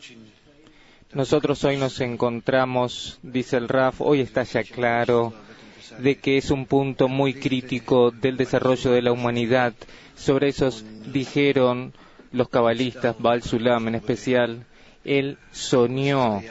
Nosotros hoy nos encontramos, dice el Raf, hoy está ya claro de que es un punto muy crítico del desarrollo de la humanidad. Sobre eso dijeron los cabalistas, Baal Sulam en especial, él soñó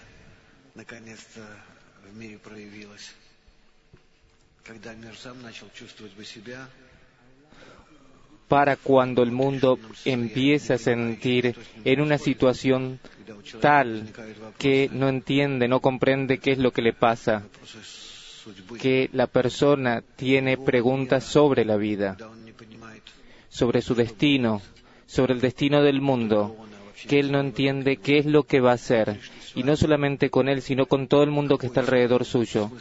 para cuando el mundo empiece a sentir en una situación tal que no entiende, no comprende qué es lo que le pasa, que la persona tiene preguntas sobre la vida, sobre su destino, sobre el destino del mundo, que él no entiende qué es lo que va a hacer, y no solamente con él, sino con todo el mundo que está alrededor suyo.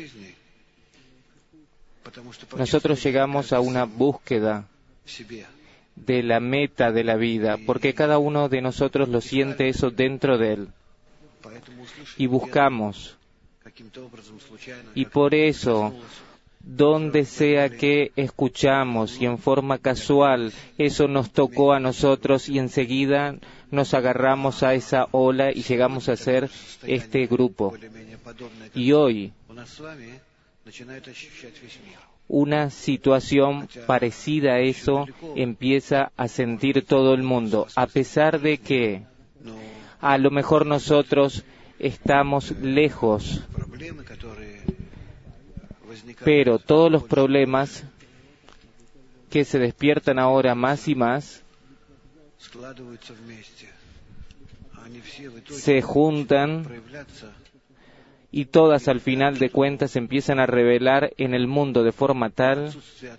Nosotros llegamos a una búsqueda de la meta de la vida, porque cada uno de nosotros lo siente eso dentro de él, y buscamos, y por eso, donde sea que escuchamos y en forma casual, eso nos tocó a nosotros y enseguida nos agarramos a esa ola y llegamos a ser este grupo. Y hoy, una situación parecida a eso empieza a sentir todo el mundo, a pesar de que a lo mejor nosotros estamos lejos, pero todos los problemas que se despiertan ahora más y más se juntan y todas al final de cuentas se empiezan a revelar en el mundo de forma tal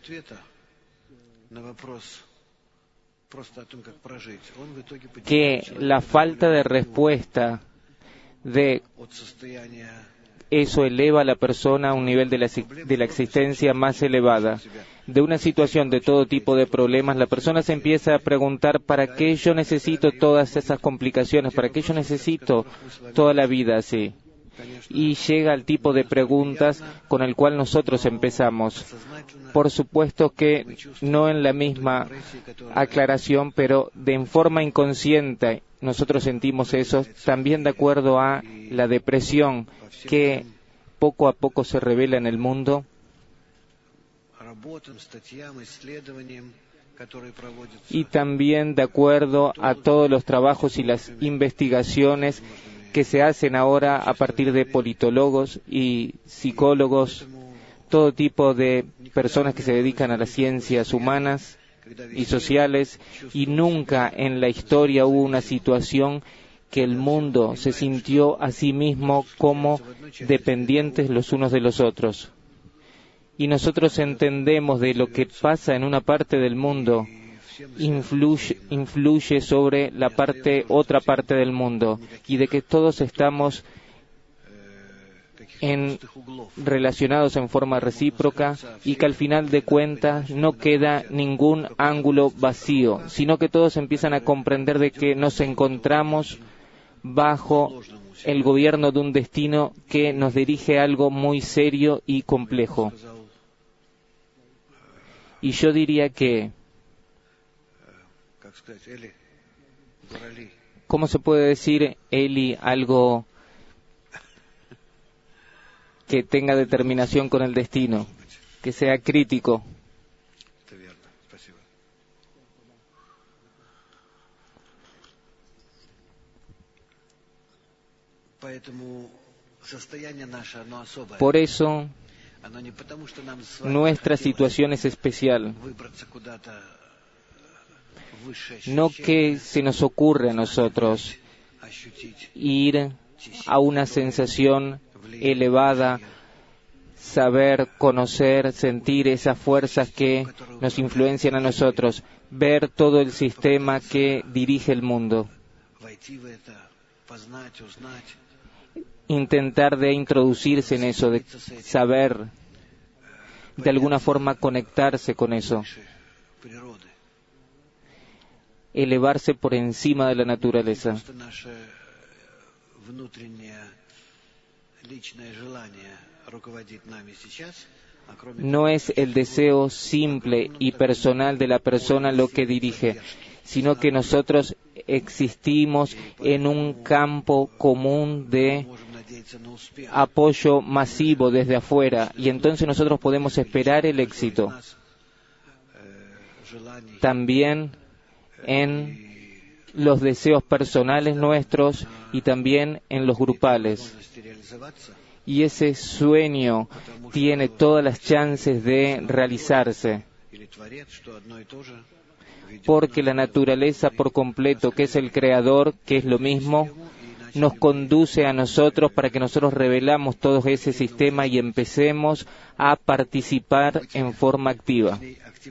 que la falta de respuesta de eso eleva a la persona a un nivel de la existencia más elevada. De una situación de todo tipo de problemas, la persona se empieza a preguntar ¿para qué yo necesito todas esas complicaciones? ¿Para qué yo necesito toda la vida así? Y llega al tipo de preguntas con el cual nosotros empezamos. Por supuesto que no en la misma aclaración, pero en forma inconsciente nosotros sentimos eso, también de acuerdo a la depresión que poco a poco se revela en el mundo. Y también de acuerdo a todos los trabajos y las investigaciones que se hacen ahora a partir de politólogos y psicólogos, todo tipo de personas que se dedican a las ciencias humanas y sociales, y nunca en la historia hubo una situación que el mundo se sintió a sí mismo como dependientes los unos de los otros. Y nosotros entendemos de lo que pasa en una parte del mundo influye sobre la otra parte del mundo, y de que todos estamos relacionados en forma recíproca, y que al final de cuentas no queda ningún ángulo vacío, sino que todos empiezan a comprender de que nos encontramos bajo el gobierno de un destino que nos dirige a algo muy serio y complejo. Y yo diría que, ¿cómo se puede decir, Eli, algo que tenga determinación con el destino, que sea crítico? Por eso, nuestra situación es especial. No que se nos ocurre a nosotros ir a una sensación elevada, saber, conocer, sentir esas fuerzas que nos influencian a nosotros, ver todo el sistema que dirige el mundo, intentar de introducirse en eso, de saber, de alguna forma conectarse con eso, elevarse por encima de la naturaleza. No es el deseo simple y personal de la persona lo que dirige, sino que nosotros existimos en un campo común de apoyo masivo desde afuera, y entonces nosotros podemos esperar el éxito. También en los deseos personales nuestros y también en los grupales. Y ese sueño tiene todas las chances de realizarse, porque la naturaleza por completo, que es el creador, que es lo mismo, nos conduce a nosotros para que nosotros revelamos todo ese sistema y empecemos a participar en forma activa,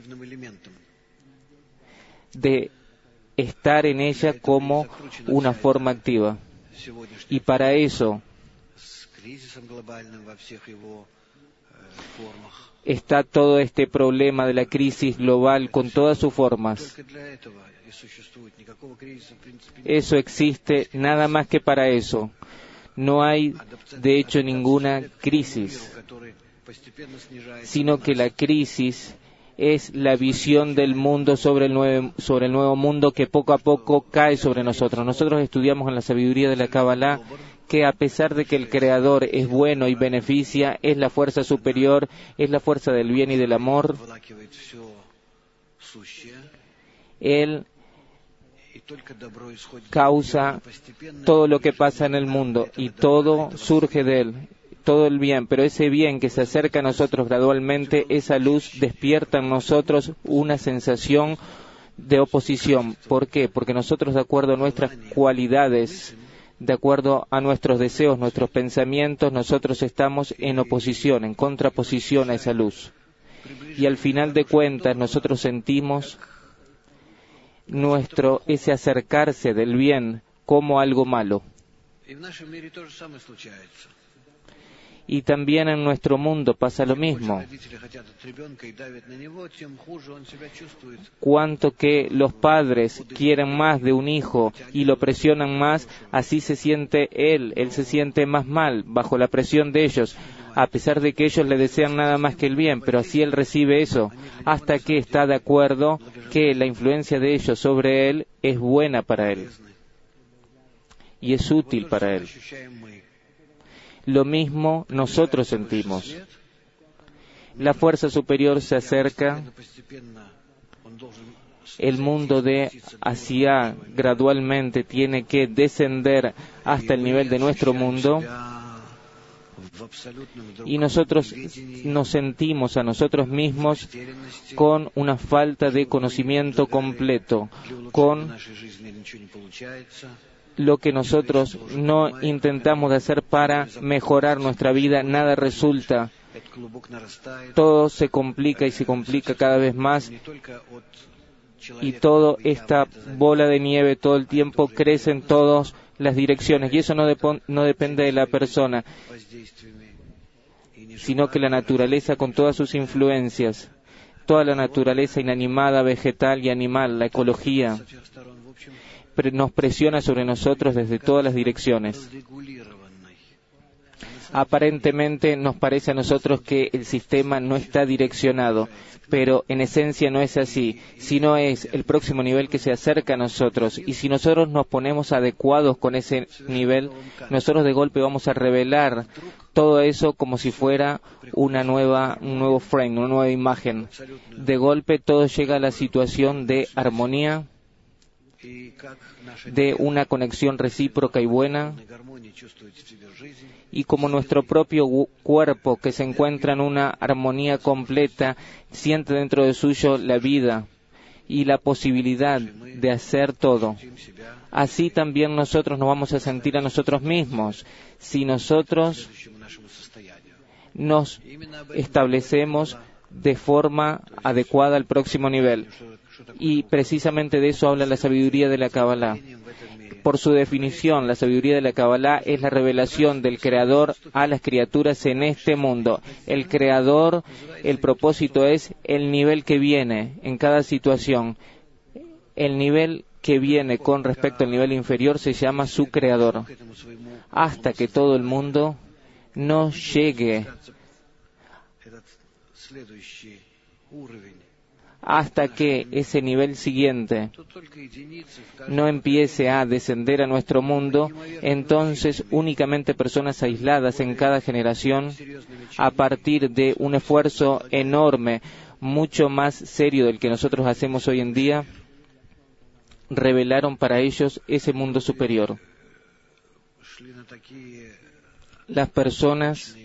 de estar en ella como una forma activa. Y para eso está todo este problema de la crisis global con todas sus formas. Eso existe nada más que para eso. No hay, de hecho, ninguna crisis, sino que la crisis es la visión del mundo sobre el nuevo mundo que poco a poco cae sobre nosotros. Nosotros estudiamos en la sabiduría de la Kabbalah que a pesar de que el Creador es bueno y beneficia, es la fuerza superior, es la fuerza del bien y del amor, Él causa todo lo que pasa en el mundo y todo surge de Él, todo el bien, pero ese bien que se acerca a nosotros gradualmente, esa luz despierta en nosotros una sensación de oposición. ¿Por qué? Porque nosotros, de acuerdo a nuestras cualidades, de acuerdo a nuestros deseos, nuestros pensamientos, nosotros estamos en oposición, en contraposición a esa luz. Y al final de cuentas nosotros sentimos ese acercarse del bien como algo malo. Y también en nuestro mundo pasa lo mismo. Cuanto que los padres quieren más de un hijo y lo presionan más, así se siente él se siente más mal bajo la presión de ellos, a pesar de que ellos le desean nada más que el bien, pero así él recibe eso, hasta que está de acuerdo que la influencia de ellos sobre él es buena para él y es útil para él. Lo mismo nosotros sentimos. La fuerza superior se acerca, el mundo de Asia gradualmente tiene que descender hasta el nivel de nuestro mundo, y nosotros nos sentimos a nosotros mismos con una falta de conocimiento completo, con lo que nosotros no intentamos de hacer para mejorar nuestra vida, nada resulta. Todo se complica y se complica cada vez más, y toda esta bola de nieve todo el tiempo crece en todas las direcciones, y eso no depende de la persona, sino que la naturaleza con todas sus influencias, toda la naturaleza inanimada, vegetal y animal, la ecología, nos presiona sobre nosotros desde todas las direcciones. Aparentemente nos parece a nosotros que el sistema no está direccionado, pero en esencia no es así, sino es el próximo nivel que se acerca a nosotros, y si nosotros nos ponemos adecuados con ese nivel, nosotros de golpe vamos a revelar todo eso como si fuera un nuevo frame, una nueva imagen. De golpe todo llega a la situación de armonía, de una conexión recíproca y buena, y como nuestro propio cuerpo que se encuentra en una armonía completa siente dentro de suyo la vida y la posibilidad de hacer todo, así también nosotros nos vamos a sentir a nosotros mismos si nosotros nos establecemos de forma adecuada al próximo nivel. Y precisamente de eso habla la sabiduría de la Kabbalah. Por su definición, la sabiduría de la Kabbalah es la revelación del Creador a las criaturas en este mundo. El Creador, el propósito es el nivel que viene en cada situación. El nivel que viene con respecto al nivel inferior se llama su Creador. Hasta que todo el mundo no llegue hasta que ese nivel siguiente no empiece a descender a nuestro mundo, entonces únicamente personas aisladas en cada generación, a partir de un esfuerzo enorme, mucho más serio del que nosotros hacemos hoy en día, revelaron para ellos ese mundo superior. Las personas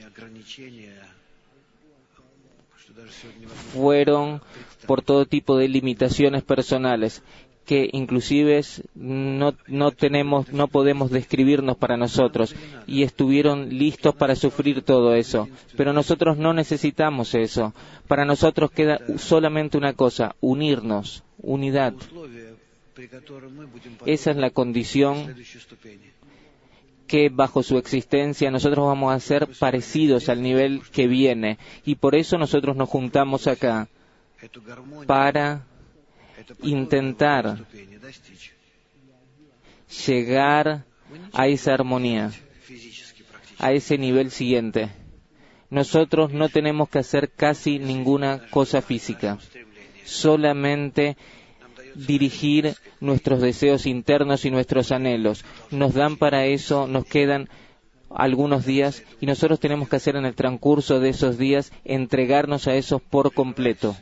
fueron por todo tipo de limitaciones personales que inclusive no podemos describirnos para nosotros, y estuvieron listos para sufrir todo eso. Pero nosotros no necesitamos eso. Para nosotros queda solamente una cosa: unirnos, unidad. Esa es la condición que bajo su existencia nosotros vamos a ser parecidos al nivel que viene, y por eso nosotros nos juntamos acá, para intentar llegar a esa armonía, a ese nivel siguiente. Nosotros no tenemos que hacer casi ninguna cosa física, solamente dirigir nuestros deseos internos y nuestros anhelos. Nos dan para eso, nos quedan algunos días, y nosotros tenemos que hacer en el transcurso de esos días, entregarnos a esos por completo.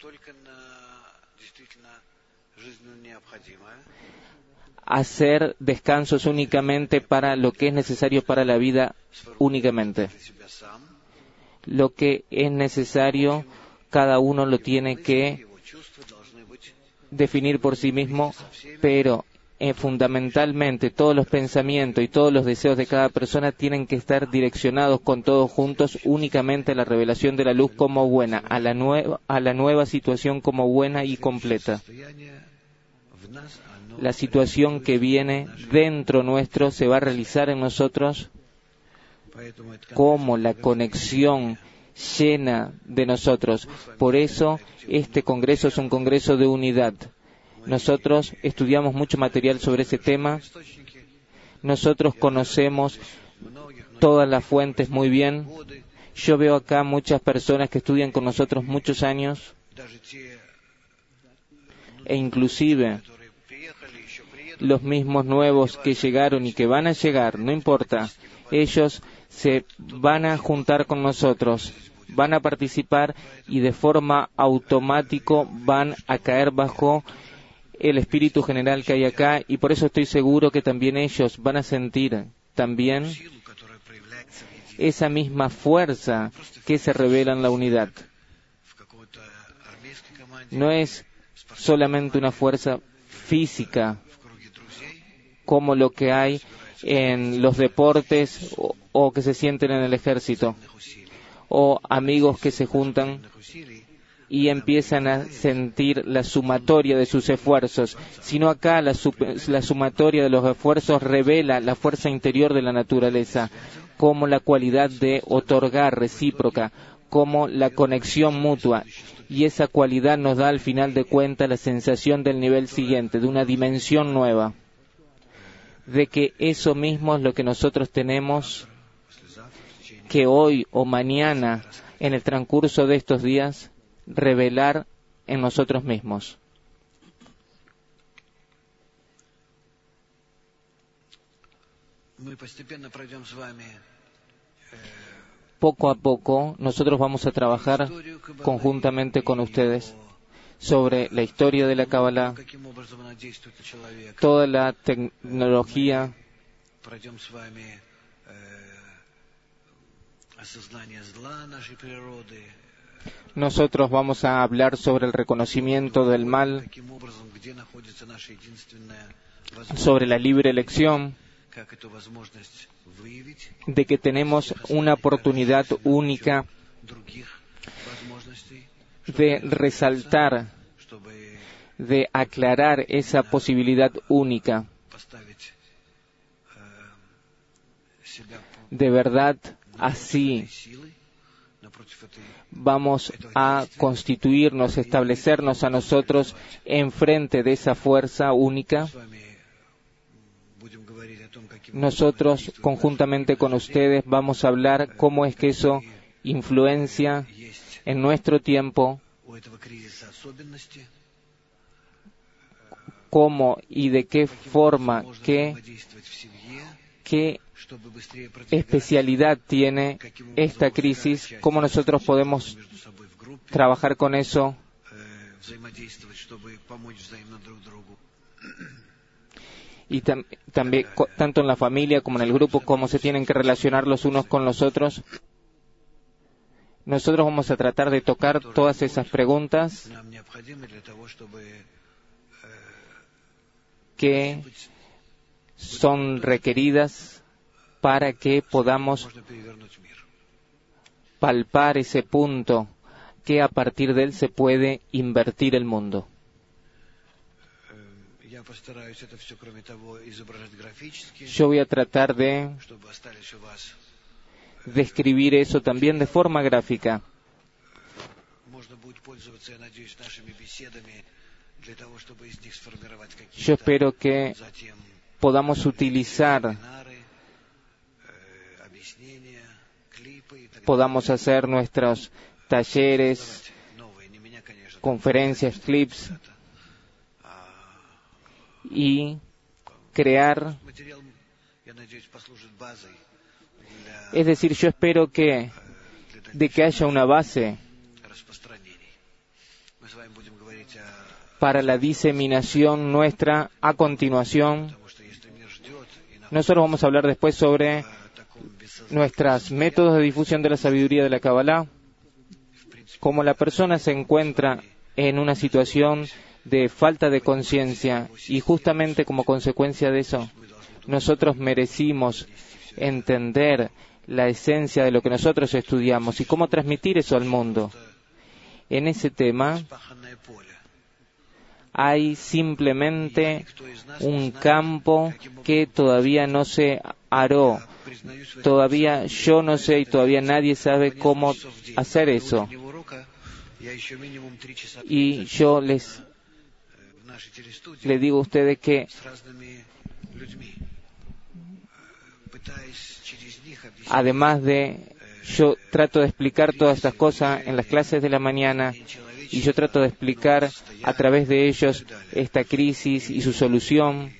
Hacer descansos únicamente para lo que es necesario para la vida únicamente. Lo que es necesario, cada uno lo tiene que definir por sí mismo, pero fundamentalmente todos los pensamientos y todos los deseos de cada persona tienen que estar direccionados con todos juntos únicamente a la revelación de la luz como buena, a la nueva situación como buena y completa. La situación que viene dentro nuestro se va a realizar en nosotros como la conexión llena de nosotros. Por eso este congreso es un congreso de unidad. Nosotros estudiamos mucho material sobre ese tema. Nosotros conocemos todas las fuentes muy bien. Yo veo acá muchas personas que estudian con nosotros muchos años, e inclusive los mismos nuevos que llegaron y que van a llegar, no importa, ellos se van a juntar con nosotros, van a participar y de forma automática van a caer bajo el espíritu general que hay acá, y por eso estoy seguro que también ellos van a sentir también esa misma fuerza que se revela en la unidad. No es solamente una fuerza física como lo que hay en los deportes o que se sienten en el ejército, o amigos que se juntan y empiezan a sentir la sumatoria de sus esfuerzos, sino acá la sumatoria de los esfuerzos revela la fuerza interior de la naturaleza, como la cualidad de otorgar recíproca, como la conexión mutua, y esa cualidad nos da al final de cuentas la sensación del nivel siguiente, de una dimensión nueva, de que eso mismo es lo que nosotros tenemos que hoy o mañana, en el transcurso de estos días, revelar en nosotros mismos. Poco a poco nosotros vamos a trabajar conjuntamente con ustedes sobre la historia de la Kabbalah, toda la tecnología, nosotros vamos a hablar sobre el reconocimiento del mal, sobre la libre elección, de que tenemos una oportunidad única de resaltar, de aclarar esa posibilidad única. De verdad, así vamos a constituirnos, establecernos a nosotros enfrente de esa fuerza única. Nosotros, conjuntamente con ustedes, vamos a hablar cómo es que eso influencia en nuestro tiempo cómo y de qué forma, qué especialidad tiene esta crisis, cómo nosotros podemos trabajar con eso y también tanto en la familia como en el grupo, cómo se tienen que relacionar los unos con los otros. Nosotros vamos a tratar de tocar todas esas preguntas que son requeridas para que podamos palpar ese punto que a partir de él se puede invertir el mundo. Yo voy a tratar de describir eso también de forma gráfica. Yo espero que podamos utilizar, podamos hacer nuestros talleres, conferencias, clips y crear. Es decir, yo espero que haya una base para la diseminación nuestra a continuación. Nosotros vamos a hablar después sobre nuestros métodos de difusión de la sabiduría de la Kabbalah. Como la persona se encuentra en una situación de falta de conciencia y justamente como consecuencia de eso, nosotros merecimos entender la esencia de lo que nosotros estudiamos y cómo transmitir eso al mundo. En ese tema hay simplemente un campo que todavía no se aró. Todavía yo no sé y todavía nadie sabe cómo hacer eso. Y yo les digo a ustedes que además de, yo trato de explicar todas estas cosas en las clases de la mañana y yo trato de explicar a través de ellos esta crisis y su solución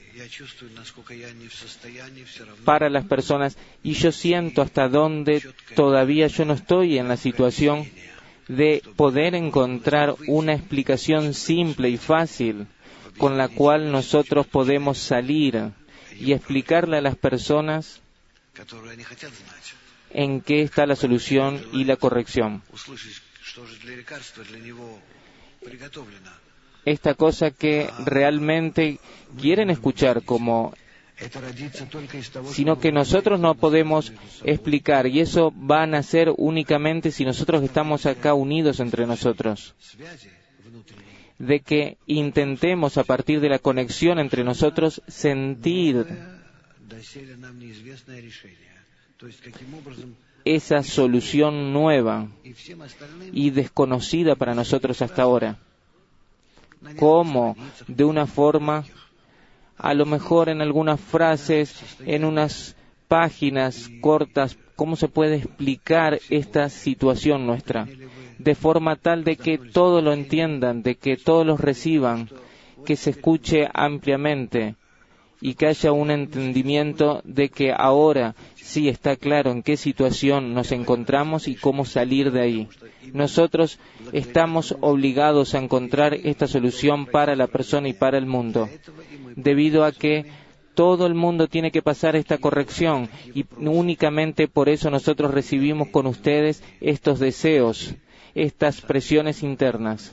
para las personas, y yo siento hasta dónde todavía yo no estoy en la situación de poder encontrar una explicación simple y fácil con la cual nosotros podemos salir y explicarle a las personas en qué está la solución y la corrección. Esta cosa que realmente quieren escuchar sino que nosotros no podemos explicar, y eso va a nacer únicamente si nosotros estamos acá unidos entre nosotros, de que intentemos a partir de la conexión entre nosotros sentir esa solución nueva y desconocida para nosotros hasta ahora. Cómo, de una forma, a lo mejor en algunas frases, en unas páginas cortas, cómo se puede explicar esta situación nuestra, de forma tal de que todos lo entiendan, de que todos los reciban, que se escuche ampliamente y que haya un entendimiento de que ahora sí está claro en qué situación nos encontramos y cómo salir de ahí. Nosotros estamos obligados a encontrar esta solución para la persona y para el mundo, debido a que todo el mundo tiene que pasar esta corrección, y únicamente por eso nosotros recibimos con ustedes estos deseos, estas presiones internas,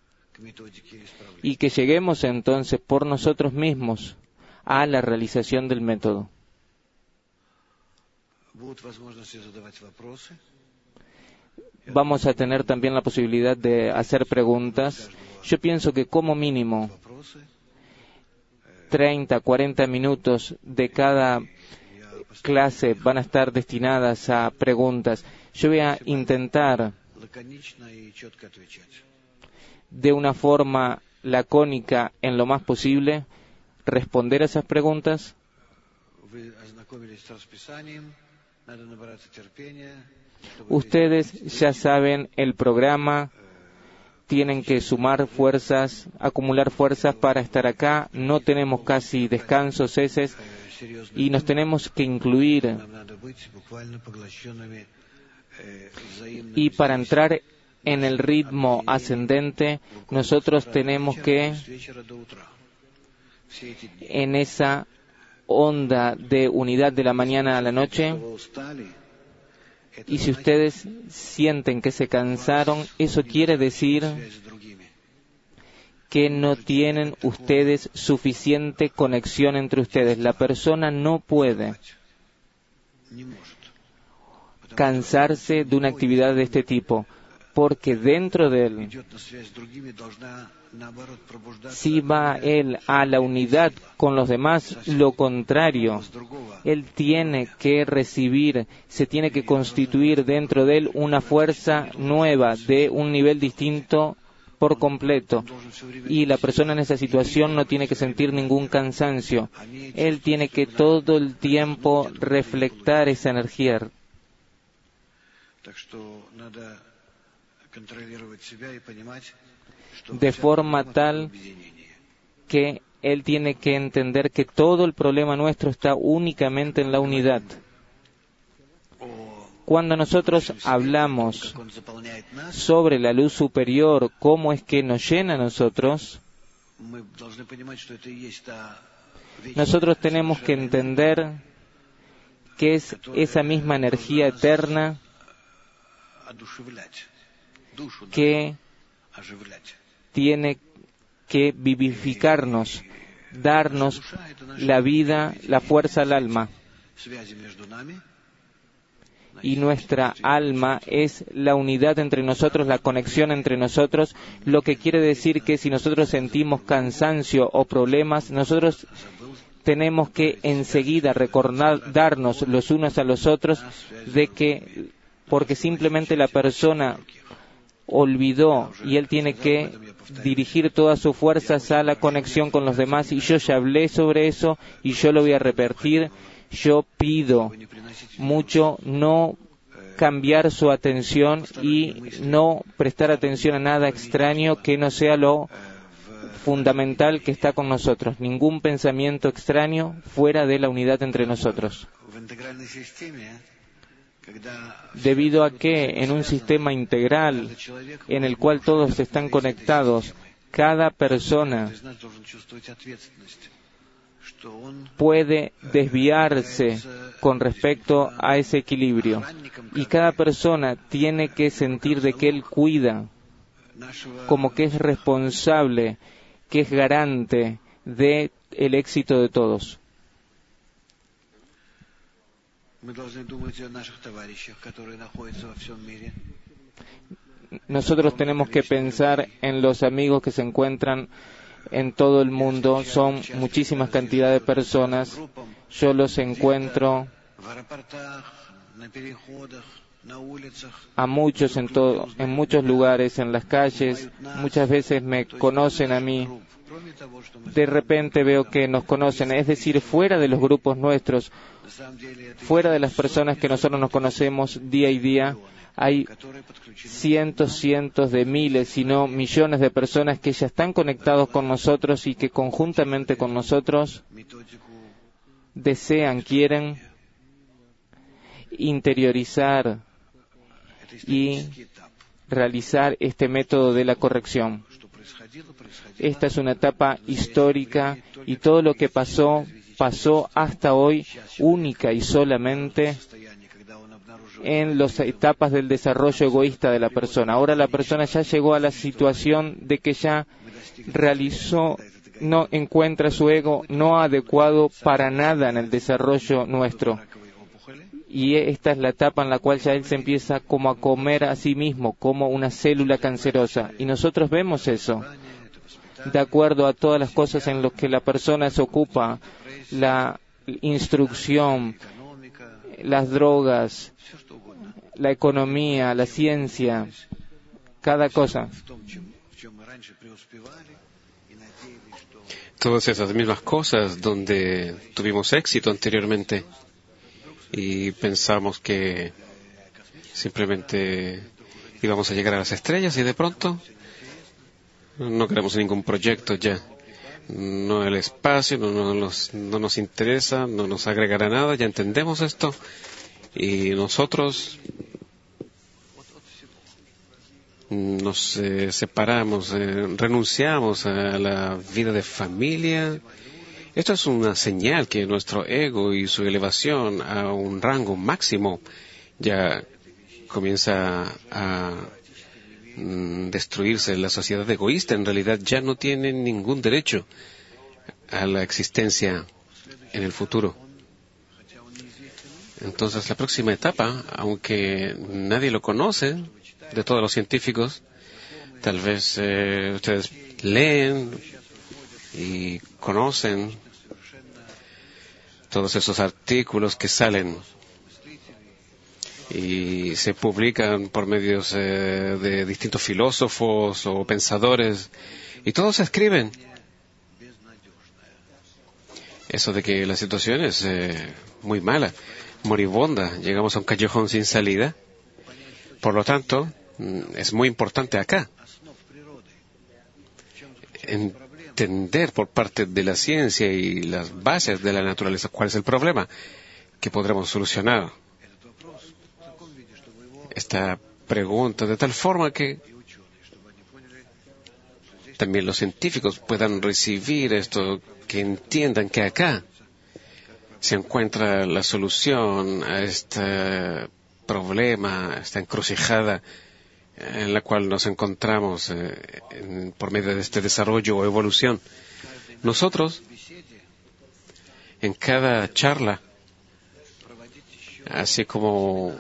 y que lleguemos entonces por nosotros mismos a la realización del método. Vamos a tener también la posibilidad de hacer preguntas. Yo pienso que como mínimo 30, 40 minutos de cada clase van a estar destinadas a preguntas. Yo voy a intentar de una forma lacónica en lo más posible responder a esas preguntas. Ustedes ya saben el programa, tienen que sumar fuerzas, acumular fuerzas para estar acá. No tenemos casi descansos, ceses, y nos tenemos que incluir. Y para entrar en el ritmo ascendente, nosotros tenemos que, en esa onda de unidad de la mañana a la noche, y si ustedes sienten que se cansaron, eso quiere decir que no tienen ustedes suficiente conexión entre ustedes. La persona no puede cansarse de una actividad de este tipo, porque dentro de él, si va él a la unidad con los demás, lo contrario, él tiene que recibir, se tiene que constituir dentro de él una fuerza nueva, de un nivel distinto por completo. Y la persona en esa situación no tiene que sentir ningún cansancio. Él tiene que todo el tiempo reflectar esa energía. De forma tal que él tiene que entender que todo el problema nuestro está únicamente en la unidad. Cuando nosotros hablamos sobre la luz superior, cómo es que nos llena a nosotros, nosotros tenemos que entender que es esa misma energía eterna que tiene que vivificarnos, darnos la vida, la fuerza al alma. Y nuestra alma es la unidad entre nosotros, la conexión entre nosotros, lo que quiere decir que si nosotros sentimos cansancio o problemas, nosotros tenemos que enseguida recordarnos los unos a los otros de que, porque simplemente la persona olvidó y él tiene que dirigir todas sus fuerzas a la conexión con los demás, y yo ya hablé sobre eso y yo lo voy a repetir. Yo pido mucho no cambiar su atención y no prestar atención a nada extraño que no sea lo fundamental que está con nosotros. Ningún pensamiento extraño fuera de la unidad entre nosotros. Debido a que en un sistema integral en el cual todos están conectados, cada persona puede desviarse con respecto a ese equilibrio, y cada persona tiene que sentir de que él cuida, como que es responsable, que es garante de el éxito de todos. Nosotros tenemos que pensar en los amigos que se encuentran en todo el mundo. Son muchísimas cantidades de personas. Yo los encuentro a muchos en muchos lugares, en las calles. Muchas veces me conocen a mí. De repente veo que nos conocen, es decir, fuera de los grupos nuestros, fuera de las personas que nosotros nos conocemos día y día, hay cientos de miles, si no millones de personas que ya están conectados con nosotros y que conjuntamente con nosotros desean, quieren interiorizar y realizar este método de la corrección. Esta es una etapa histórica y todo lo que pasó hasta hoy única y solamente en las etapas del desarrollo egoísta de la persona. Ahora la persona ya llegó a la situación de que ya no encuentra su ego no adecuado para nada en el desarrollo nuestro. Y esta es la etapa en la cual ya él se empieza como a comer a sí mismo, como una célula cancerosa. Y nosotros vemos eso, de acuerdo a todas las cosas en las que la persona se ocupa, la instrucción, las drogas, la economía, la ciencia, cada cosa. Todas esas mismas cosas donde tuvimos éxito anteriormente y pensamos que simplemente íbamos a llegar a las estrellas, y de pronto No queremos ningún proyecto ya. No el espacio, no nos interesa, no nos agregará nada, ya entendemos esto. Y nosotros nos separamos, renunciamos a la vida de familia. Esto es una señal que nuestro ego y su elevación a un rango máximo ya comienza a destruirse. La sociedad egoísta en realidad ya no tiene ningún derecho a la existencia en el futuro. Entonces la próxima etapa, aunque nadie lo conoce, de todos los científicos, tal vez ustedes leen y conocen todos esos artículos que salen y se publican por medios de distintos filósofos o pensadores, y todos escriben eso de que la situación es muy mala, moribunda, llegamos a un callejón sin salida. Por lo tanto, es muy importante acá entender por parte de la ciencia y las bases de la naturaleza cuál es el problema que podremos solucionar esta pregunta de tal forma que también los científicos puedan recibir esto, que entiendan que acá se encuentra la solución a este problema, esta encrucijada en la cual nos encontramos por medio de este desarrollo o evolución. Nosotros, en cada charla, así como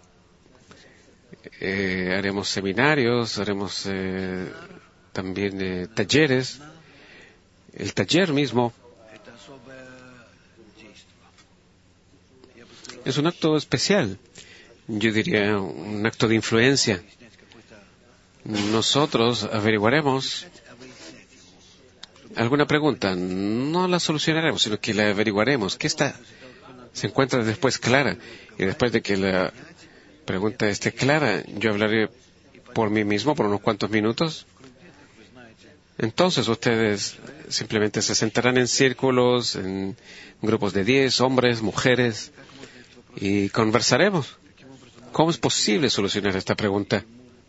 haremos seminarios, haremos también talleres, el taller mismo es un acto especial, yo diría un acto de influencia. Nosotros averiguaremos alguna pregunta, no la solucionaremos, sino que la averiguaremos, que se encuentra después clara, y después de que la pregunta esté clara, yo hablaré por mí mismo por unos cuantos minutos. Entonces ustedes simplemente se sentarán en círculos, en grupos de 10 hombres, mujeres, y conversaremos. ¿Cómo es posible solucionar esta pregunta?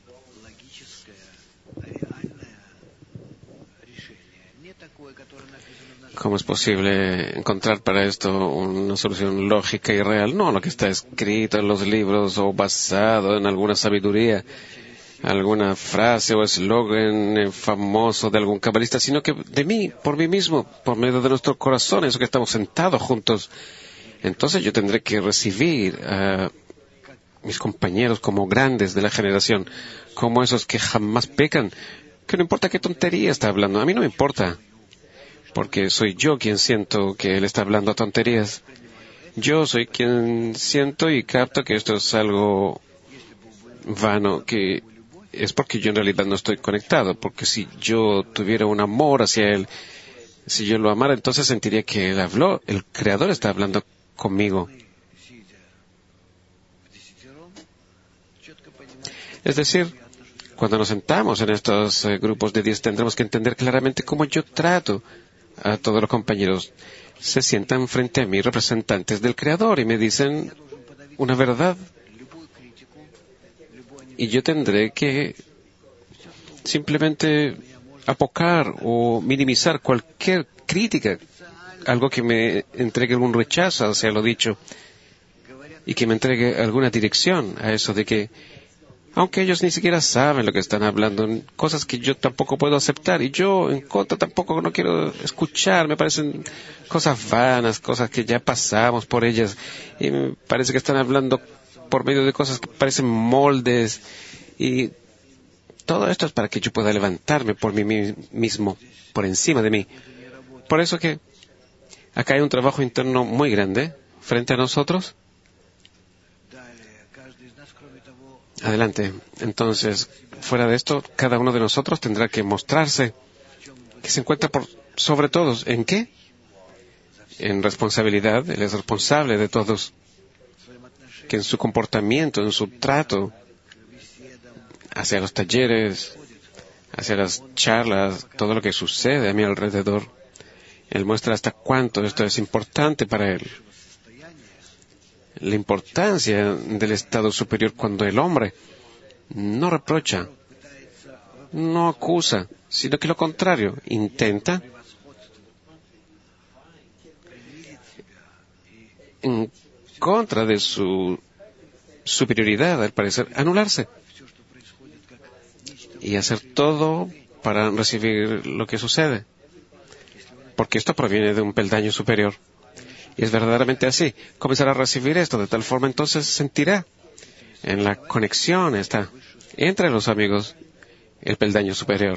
¿Cómo es posible encontrar para esto una solución lógica y real? No lo que está escrito en los libros o basado en alguna sabiduría, alguna frase o eslogan famoso de algún cabalista, sino que de mí, por mí mismo, por medio de nuestro corazón, eso que estamos sentados juntos. Entonces yo tendré que recibir a mis compañeros como grandes de la generación, como esos que jamás pecan, que no importa qué tontería está hablando, a mí no me importa, porque soy yo quien siento que él está hablando tonterías. Yo soy quien siento y capto que esto es algo vano, que es porque yo en realidad no estoy conectado, porque si yo tuviera un amor hacia él, si yo lo amara, entonces sentiría que él habló, el Creador está hablando conmigo. Es decir, cuando nos sentamos en estos grupos de 10 tendremos que entender claramente cómo yo trato a todos los compañeros. Se sientan frente a mí representantes del Creador y me dicen una verdad. Y yo tendré que simplemente apocar o minimizar cualquier crítica, algo que me entregue algún rechazo hacia lo dicho y que me entregue alguna dirección a eso de que, aunque ellos ni siquiera saben lo que están hablando, cosas que yo tampoco puedo aceptar, y yo en contra tampoco no quiero escuchar, me parecen cosas vanas, cosas que ya pasamos por ellas, y me parece que están hablando por medio de cosas que parecen moldes, y todo esto es para que yo pueda levantarme por mí mismo, por encima de mí. Por eso que acá hay un trabajo interno muy grande frente a nosotros. Adelante. Entonces, fuera de esto, cada uno de nosotros tendrá que mostrarse que se encuentra por sobre todos. ¿En qué? En responsabilidad. Él es responsable de todos. Que en su comportamiento, en su trato hacia los talleres, hacia las charlas, todo lo que sucede a mi alrededor. Él muestra hasta cuánto esto es importante para él. La importancia del estado superior cuando el hombre no reprocha, no acusa, sino que lo contrario, intenta en contra de su superioridad, al parecer, anularse y hacer todo para recibir lo que sucede, porque esto proviene de un peldaño superior. Y es verdaderamente así. Comenzará a recibir esto de tal forma, entonces sentirá en la conexión está entre los amigos el peldaño superior.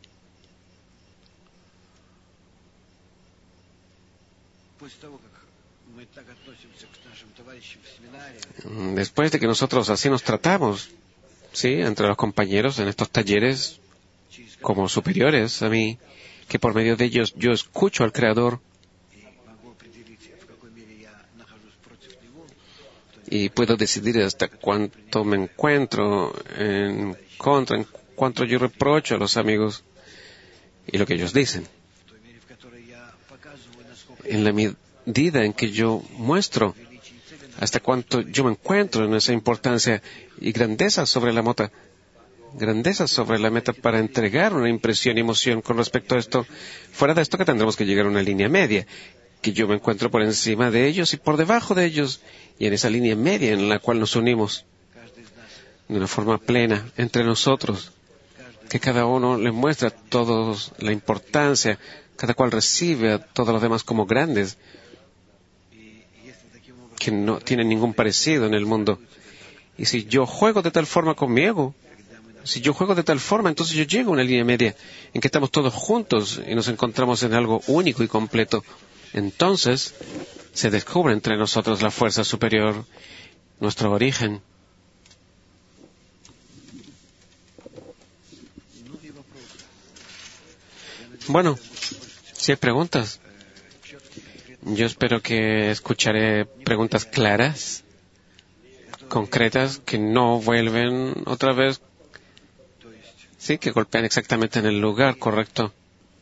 Después de que nosotros así nos tratamos, sí, entre los compañeros en estos talleres como superiores a mí, que por medio de ellos yo escucho al Creador y puedo decidir hasta cuánto me encuentro en contra, en cuanto yo reprocho a los amigos y lo que ellos dicen. En la medida en que yo muestro hasta cuánto yo me encuentro en esa importancia y grandeza sobre la meta, para entregar una impresión y emoción con respecto a esto, fuera de esto que tendremos que llegar a una línea media, que yo me encuentro por encima de ellos y por debajo de ellos, y en esa línea media en la cual nos unimos de una forma plena entre nosotros, que cada uno le muestra a todos la importancia, cada cual recibe a todos los demás como grandes, que no tienen ningún parecido en el mundo. Y si yo juego de tal forma con mi ego, si yo juego de tal forma, entonces yo llego a una línea media en que estamos todos juntos y nos encontramos en algo único y completo. Entonces se descubre entre nosotros la fuerza superior, nuestro origen. Bueno, si hay preguntas, yo espero que escucharé preguntas claras, concretas, que no vuelven otra vez, sí, que golpean exactamente en el lugar correcto.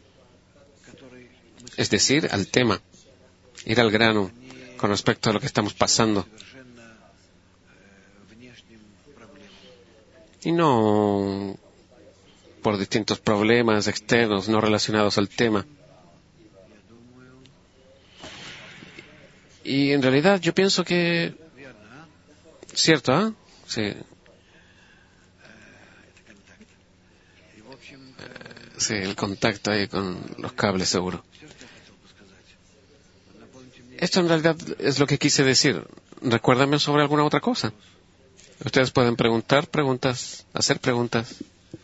Es decir, al tema, ir al grano con respecto a lo que estamos pasando. Y no por distintos problemas externos no relacionados al tema. Y en realidad yo pienso que... ¿Cierto, ah? Sí. Sí, el contacto ahí con los cables, seguro. Esto en realidad es lo que quise decir. Recuérdame sobre alguna otra cosa. Ustedes pueden preguntar preguntas, hacer preguntas.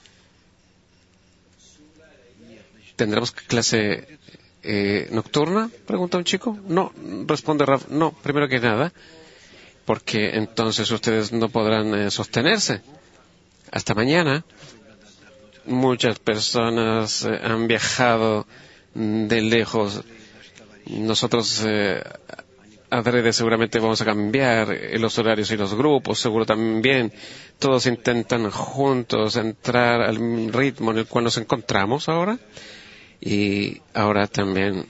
¿Tendremos clase nocturna? Pregunta un chico. No, responde Raf. No, primero que nada, porque entonces ustedes no podrán sostenerse. Hasta mañana. Muchas personas han viajado de lejos. Nosotros adrede seguramente vamos a cambiar los horarios y los grupos, seguro también. Todos intentan juntos entrar al ritmo en el cual nos encontramos ahora. Y ahora también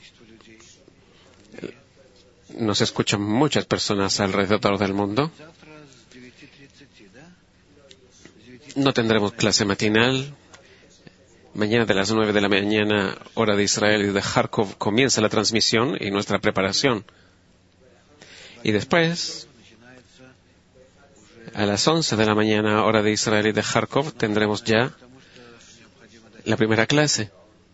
nos escuchan muchas personas alrededor del mundo. No tendremos clase matinal. Mañana de las 9 de la mañana, hora de Israel y de Kharkov, comienza la transmisión y nuestra preparación. Y después, a las 11 de la mañana, hora de Israel y de Kharkov, tendremos ya la primera clase.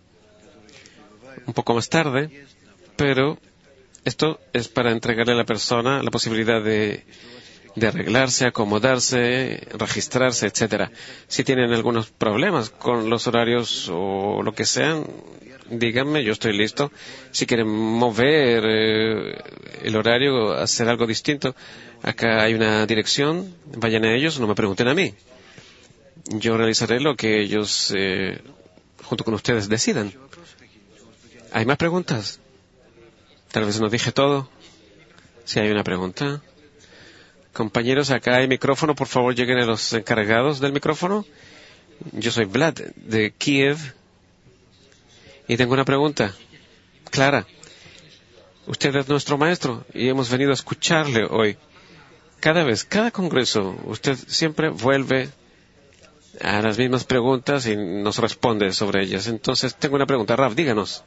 Un poco más tarde, pero esto es para entregarle a la persona la posibilidad de arreglarse, acomodarse, registrarse, etcétera. Si tienen algunos problemas con los horarios o lo que sean, díganme, yo estoy listo. Si quieren mover el horario, hacer algo distinto, acá hay una dirección, vayan a ellos, no me pregunten a mí. Yo realizaré lo que ellos, junto con ustedes, decidan. ¿Hay más preguntas? Tal vez no dije todo. Si hay una pregunta. Compañeros, acá hay micrófono. Por favor, lleguen a los encargados del micrófono. Yo soy Vlad de Kiev y tengo una pregunta. Clara, usted es nuestro maestro y hemos venido a escucharle hoy. Cada congreso, usted siempre vuelve a las mismas preguntas y nos responde sobre ellas. Entonces, tengo una pregunta. Rav, díganos.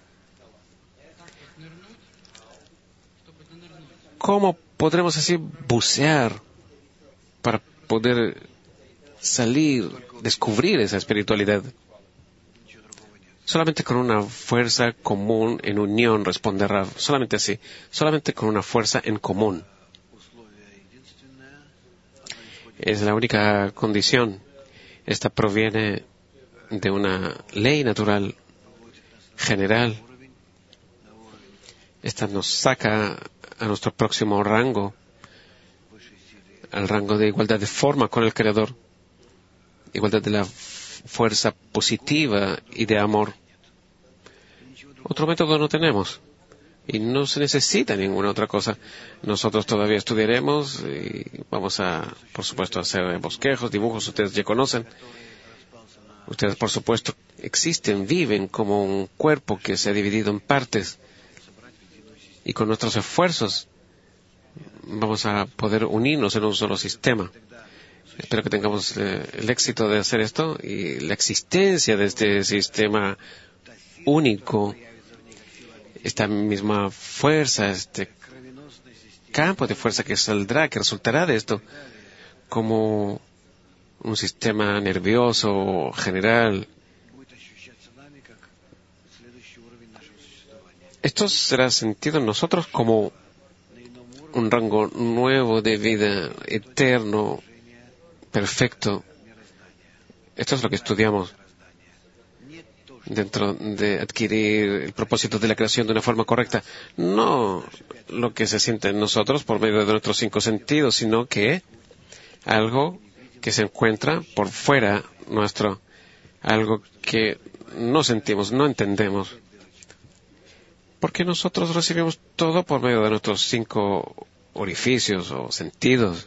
¿Cómo podremos así bucear para poder salir, descubrir esa espiritualidad? Solamente con una fuerza común en unión, responde Rav. Solamente así. Solamente con una fuerza en común. Es la única condición. Esta proviene de una ley natural general. Esta nos saca a nuestro próximo rango, al rango de igualdad de forma con el Creador, igualdad de la fuerza positiva y de amor. Otro método no tenemos y no se necesita ninguna otra cosa. Nosotros todavía estudiaremos y vamos a, por supuesto, hacer bosquejos, dibujos, ustedes ya conocen. Ustedes, por supuesto, existen, viven como un cuerpo que se ha dividido en partes. Y con nuestros esfuerzos vamos a poder unirnos en un solo sistema. Espero que tengamos el éxito de hacer esto y la existencia de este sistema único, esta misma fuerza, este campo de fuerza que saldrá, que resultará de esto, como un sistema nervioso general. Esto será sentido en nosotros como un rango nuevo de vida, eterno, perfecto. Esto es lo que estudiamos dentro de adquirir el propósito de la creación de una forma correcta. No lo que se siente en nosotros por medio de nuestros 5 sentidos, sino que algo que se encuentra por fuera nuestro, algo que no sentimos, no entendemos. Porque nosotros recibimos todo por medio de nuestros 5 orificios o sentidos.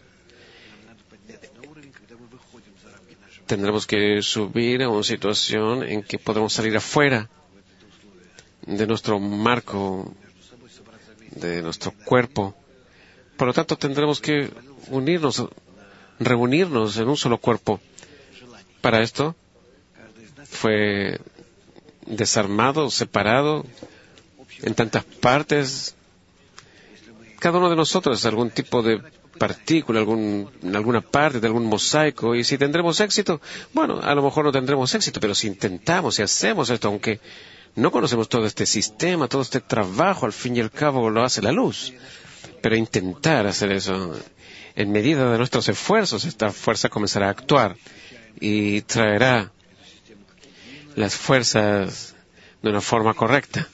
Tendremos que subir a una situación en que podremos salir afuera de nuestro marco, de nuestro cuerpo. Por lo tanto, tendremos que reunirnos en un solo cuerpo. Para esto fue desarmado, separado en tantas partes. Cada uno de nosotros es algún tipo de partícula, alguna parte de algún mosaico, y si tendremos éxito, bueno, a lo mejor no tendremos éxito, pero si intentamos y hacemos esto, aunque no conocemos todo este sistema, todo este trabajo, al fin y al cabo lo hace la luz. Pero intentar hacer eso, en medida de nuestros esfuerzos, esta fuerza comenzará a actuar y traerá las fuerzas de una forma correcta.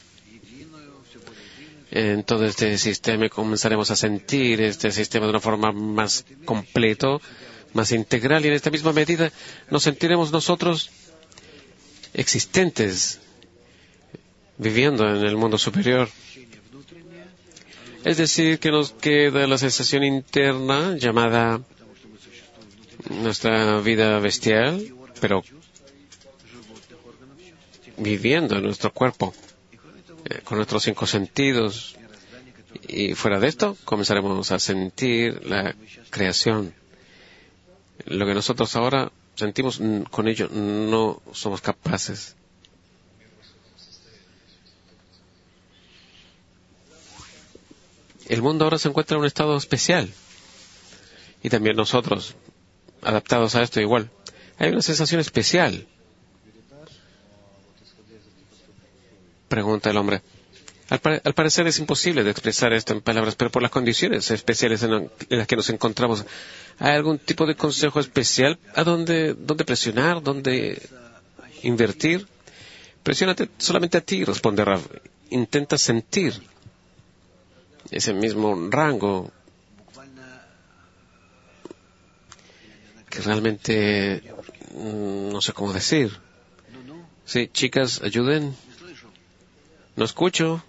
En todo este sistema comenzaremos a sentir este sistema de una forma más completo, más integral, y en esta misma medida nos sentiremos nosotros existentes, viviendo en el mundo superior. Es decir, que nos queda la sensación interna llamada nuestra vida bestial, pero viviendo en nuestro cuerpo, con nuestros 5 sentidos, y fuera de esto comenzaremos a sentir la creación. Lo que nosotros ahora sentimos, con ello no somos capaces. El mundo ahora se encuentra en un estado especial y también nosotros, adaptados a esto igual. Hay una sensación especial. Pregunta el hombre. Al parecer es imposible de expresar esto en palabras, pero por las condiciones especiales en las que nos encontramos, ¿hay algún tipo de consejo especial a dónde presionar, dónde invertir? Presiónate solamente a ti, responde Rav. Intenta sentir ese mismo rango que realmente no sé cómo decir. Sí, chicas, ayuden. No escucho.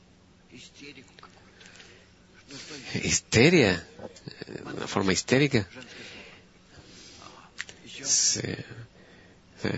Histeria, una forma histérica. Sí.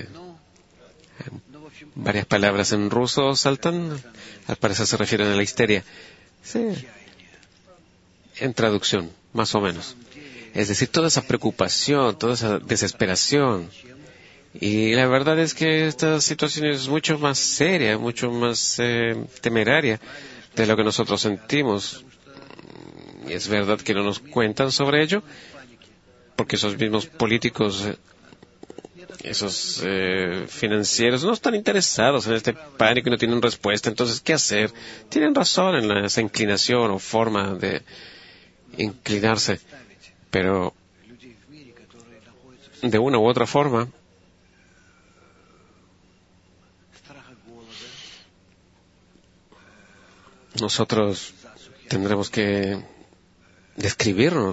Varias palabras en ruso saltan, al parecer se refieren a la histeria. Sí. En traducción, más o menos. Es decir, toda esa preocupación, toda esa desesperación. Y la verdad es que esta situación es mucho más seria, mucho más temeraria de lo que nosotros sentimos. Y es verdad que no nos cuentan sobre ello, porque esos mismos políticos, esos financieros, no están interesados en este pánico y no tienen respuesta. Entonces, ¿qué hacer? Tienen razón en esa inclinación o forma de inclinarse, pero de una u otra forma, nosotros tendremos que describirnos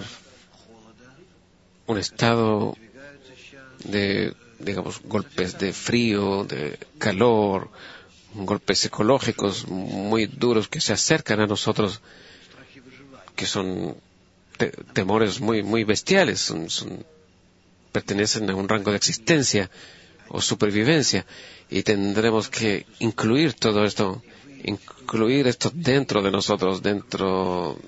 un estado de, digamos, golpes de frío, de calor, golpes psicológicos muy duros que se acercan a nosotros, que son temores muy bestiales, pertenecen a un rango de existencia o supervivencia, y tendremos que incluir todo esto, incluir esto dentro de nosotros, dentro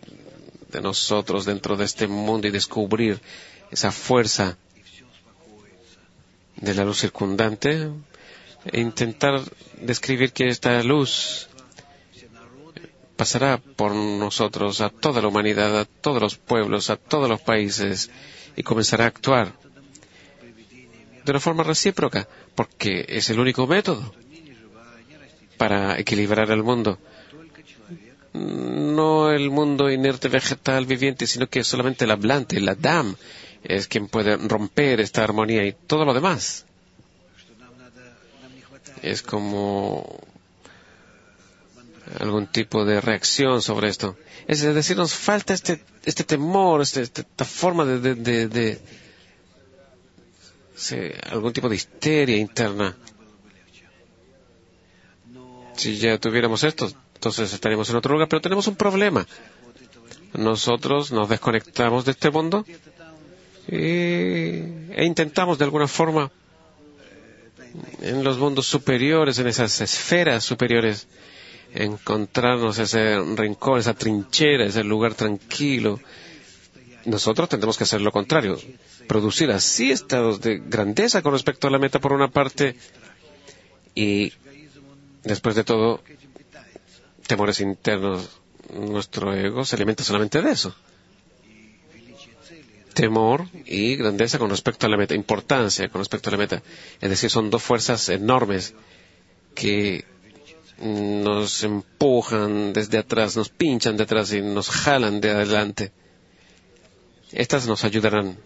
de este mundo, y descubrir esa fuerza de la luz circundante e intentar describir que esta luz pasará por nosotros, a toda la humanidad, a todos los pueblos, a todos los países, y comenzará a actuar de una forma recíproca, porque es el único método para equilibrar el mundo. No el mundo inerte, vegetal, viviente, sino que solamente el hablante, el Adam, es quien puede romper esta armonía, y todo lo demás es como algún tipo de reacción sobre esto. Es decir, nos falta este temor, esta forma sí, algún tipo de histeria interna. Si ya tuviéramos esto, entonces estaríamos en otro lugar, pero tenemos un problema. Nosotros nos desconectamos de este mundo e intentamos de alguna forma en los mundos superiores, en esas esferas superiores, encontrarnos ese rincón, esa trinchera, ese lugar tranquilo. Nosotros tendremos que hacer lo contrario, producir así estados de grandeza con respecto a la meta por una parte, y después de todo, temores internos. Nuestro ego se alimenta solamente de eso. Temor y grandeza con respecto a la meta, importancia con respecto a la meta. Es decir, son dos fuerzas enormes que nos empujan desde atrás, nos pinchan de atrás y nos jalan de adelante. Estas nos ayudarán.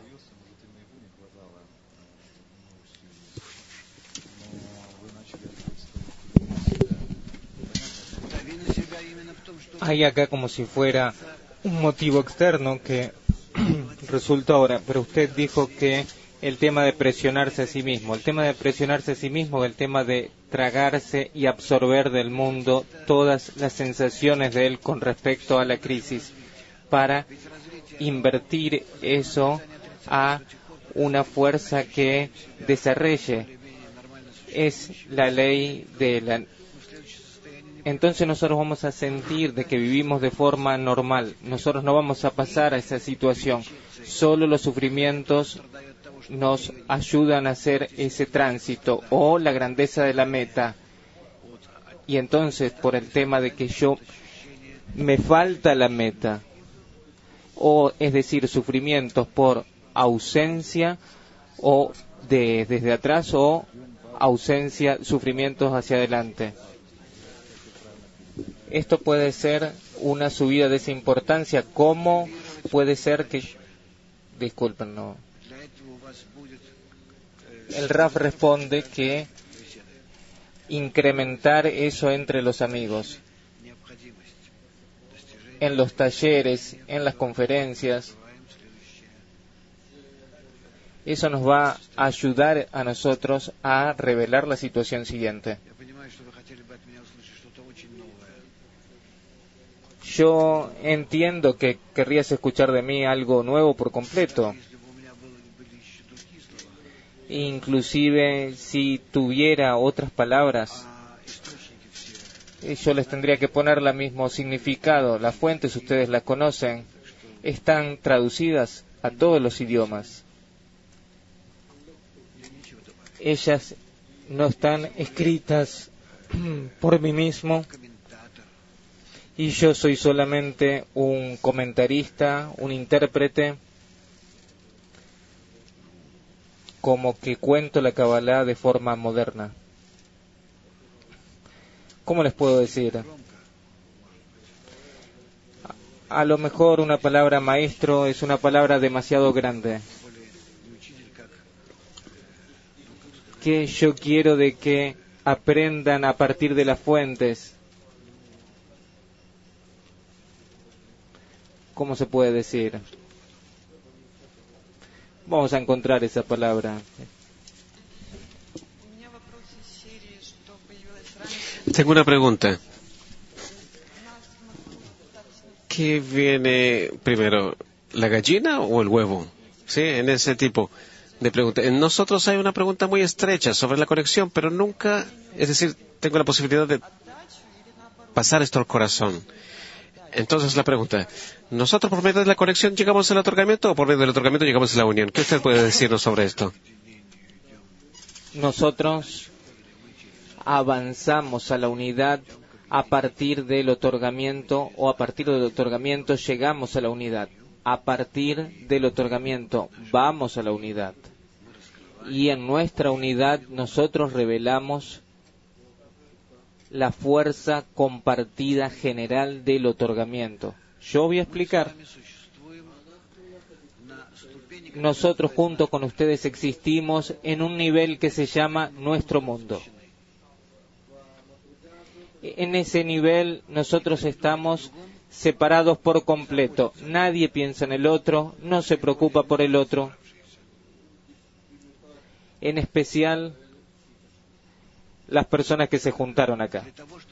Hay acá como si fuera un motivo externo que resulta ahora, pero usted dijo que el tema de presionarse a sí mismo, el tema de tragarse y absorber del mundo todas las sensaciones de él con respecto a la crisis, para invertir eso a una fuerza que desarrolle. Es la ley de la... Entonces nosotros vamos a sentir de que vivimos de forma normal. Nosotros no vamos a pasar a esa situación. Solo los sufrimientos nos ayudan a hacer ese tránsito o la grandeza de la meta. Y entonces, por el tema de que me falta la meta, o es decir, sufrimientos por ausencia o desde atrás, o ausencia, sufrimientos hacia adelante. Esto puede ser una subida de esa importancia. ¿Cómo puede ser que... Disculpen, no. El Raf responde que incrementar eso entre los amigos, en los talleres, en las conferencias, eso nos va a ayudar a nosotros a revelar la situación siguiente. Yo entiendo que querrías escuchar de mí algo nuevo por completo. Inclusive si tuviera otras palabras, yo les tendría que poner el mismo significado. Las fuentes, ustedes las conocen, están traducidas a todos los idiomas. Ellas no están escritas por mí mismo y yo soy solamente un comentarista, un intérprete, como que cuento la Kabbalah de forma moderna. ¿Cómo les puedo decir? A lo mejor una palabra maestro es una palabra demasiado grande. Que yo quiero de que aprendan a partir de las fuentes. ¿Cómo se puede decir? Vamos a encontrar esa palabra. Tengo una pregunta. ¿Qué viene primero, la gallina o el huevo? Sí, en ese tipo de pregunta. En nosotros hay una pregunta muy estrecha sobre la conexión, pero nunca, es decir, tengo la posibilidad de pasar esto al corazón. Entonces la pregunta, ¿nosotros por medio de la conexión llegamos al otorgamiento o por medio del otorgamiento llegamos a la unión? ¿Qué usted puede decirnos sobre esto? Nosotros avanzamos a la unidad a partir del otorgamiento, o a partir del otorgamiento llegamos a la unidad. A partir del otorgamiento vamos a la unidad. Y en nuestra unidad nosotros revelamos la fuerza compartida general del otorgamiento. Yo voy a explicar. Nosotros junto con ustedes existimos en un nivel que se llama nuestro mundo. En ese nivel nosotros estamos separados por completo. Nadie piensa en el otro, no se preocupa por el otro. En especial las personas que se juntaron acá.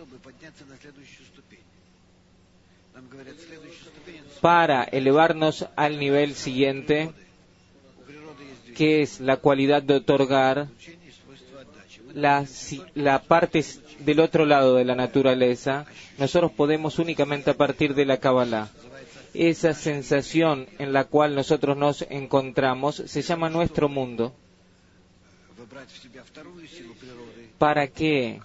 Para elevarnos al nivel siguiente, que es la cualidad de otorgar, la parte del otro lado de la naturaleza, nosotros podemos únicamente a partir de la Kabbalah. Esa sensación en la cual nosotros nos encontramos se llama nuestro mundo. Para que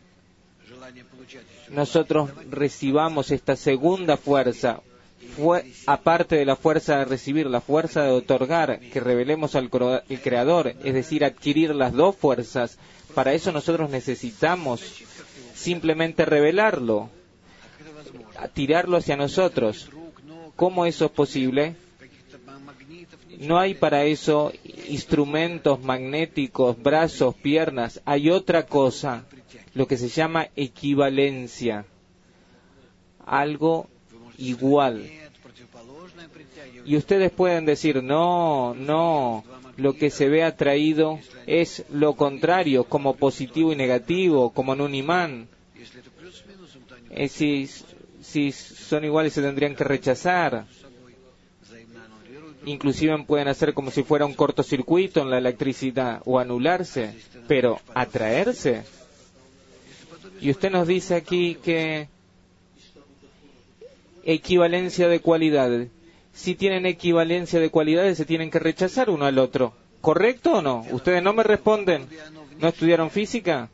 nosotros recibamos esta segunda fuerza, aparte de la fuerza de recibir, la fuerza de otorgar, que revelemos al Creador, es decir, adquirir las dos fuerzas. Para eso nosotros necesitamos simplemente revelarlo, tirarlo hacia nosotros. ¿Cómo eso es posible? No hay para eso instrumentos magnéticos, brazos, piernas. Hay otra cosa, lo que se llama equivalencia. Algo igual. Y ustedes pueden decir, no, lo que se ve atraído es lo contrario, como positivo y negativo, como en un imán. Si son iguales se tendrían que rechazar. Inclusive pueden hacer como si fuera un cortocircuito en la electricidad o anularse, pero atraerse. Y usted nos dice aquí que equivalencia de cualidades. Si tienen equivalencia de cualidades, se tienen que rechazar uno al otro. ¿Correcto o no? Ustedes no me responden. ¿No estudiaron física?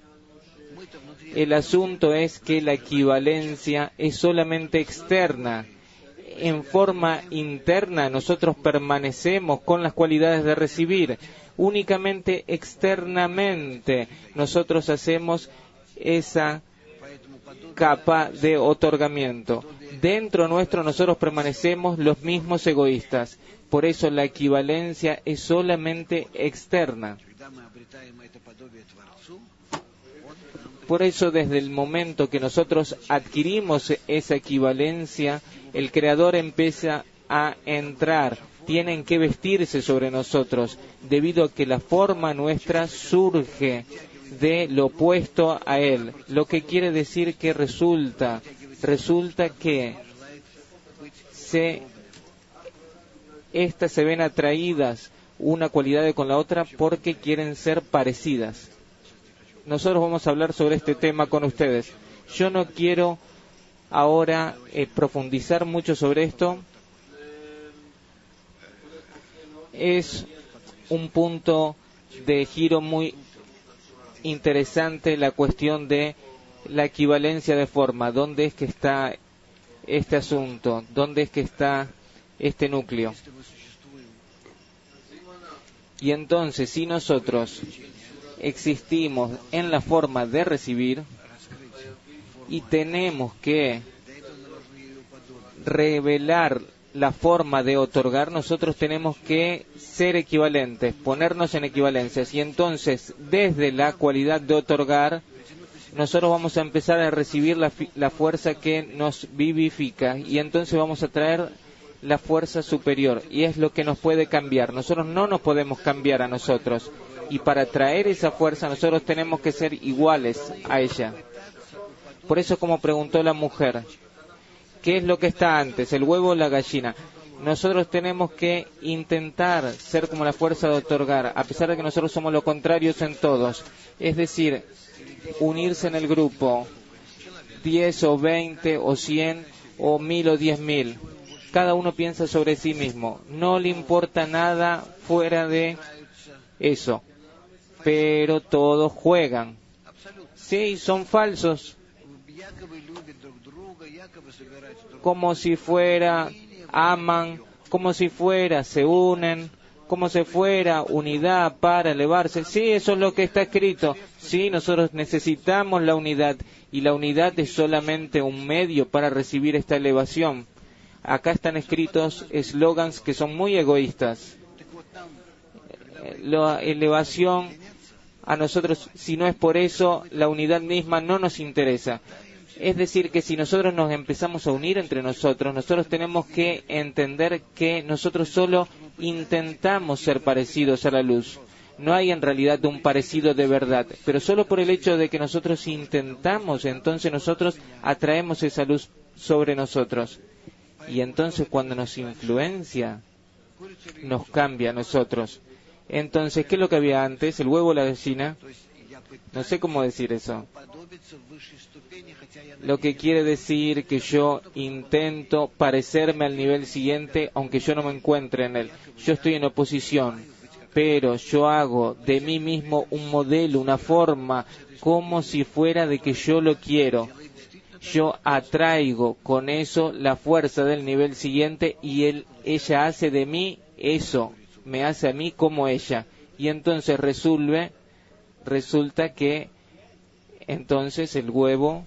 El asunto es que la equivalencia es solamente externa. En forma interna nosotros permanecemos con las cualidades de recibir. Únicamente externamente nosotros hacemos esa capa de otorgamiento. Dentro nuestro nosotros permanecemos los mismos egoístas. Por eso la equivalencia es solamente externa. Por eso desde el momento que nosotros adquirimos esa equivalencia, el Creador empieza a entrar. Tienen que vestirse sobre nosotros, debido a que la forma nuestra surge de lo opuesto a Él. Lo que quiere decir que resulta que estas se ven atraídas una cualidad con la otra porque quieren ser parecidas. Nosotros vamos a hablar sobre este tema con ustedes. Yo no quiero ahora profundizar mucho sobre esto. Es un punto de giro muy interesante la cuestión de la equivalencia de forma. ¿Dónde es que está este asunto? ¿Dónde es que está este núcleo? Y entonces, si nosotros existimos en la forma de recibir y tenemos que revelar la forma de otorgar, nosotros tenemos que ser equivalentes, ponernos en equivalencias. Y entonces, desde la cualidad de otorgar, nosotros vamos a empezar a recibir la fuerza que nos vivifica. Y entonces vamos a traer la fuerza superior. Y es lo que nos puede cambiar. Nosotros no nos podemos cambiar a nosotros. Y para traer esa fuerza, nosotros tenemos que ser iguales a ella. Por eso, como preguntó la mujer, ¿qué es lo que está antes, el huevo o la gallina? Nosotros tenemos que intentar ser como la fuerza de otorgar, a pesar de que nosotros somos los contrarios en todos. Es decir, unirse en el grupo, 10 o 20 o 100 o 1000 o 10.000. Cada uno piensa sobre sí mismo. No le importa nada fuera de eso. Pero todos juegan. Sí, son falsos. Como si fuera aman, como si fuera se unen, como si fuera unidad para elevarse. Sí, eso es lo que está escrito. Sí, nosotros necesitamos la unidad y la unidad es solamente un medio para recibir esta elevación. Acá están escritos eslogans que son muy egoístas. La elevación a nosotros, si no es por eso, la unidad misma no nos interesa. Es decir, que si nosotros nos empezamos a unir entre nosotros, nosotros tenemos que entender que nosotros solo intentamos ser parecidos a la luz. No hay en realidad un parecido de verdad, pero solo por el hecho de que nosotros intentamos, entonces nosotros atraemos esa luz sobre nosotros. Y entonces cuando nos influencia, nos cambia a nosotros. Entonces, ¿qué es lo que había antes? ¿El huevo o la gallina? No sé cómo decir eso. Lo que quiere decir que yo intento parecerme al nivel siguiente, aunque yo no me encuentre en él. Yo estoy en oposición, pero yo hago de mí mismo un modelo, una forma, como si fuera de que yo lo quiero. Yo atraigo con eso la fuerza del nivel siguiente y ella hace de mí eso, me hace a mí como ella. Y entonces resulta que entonces el huevo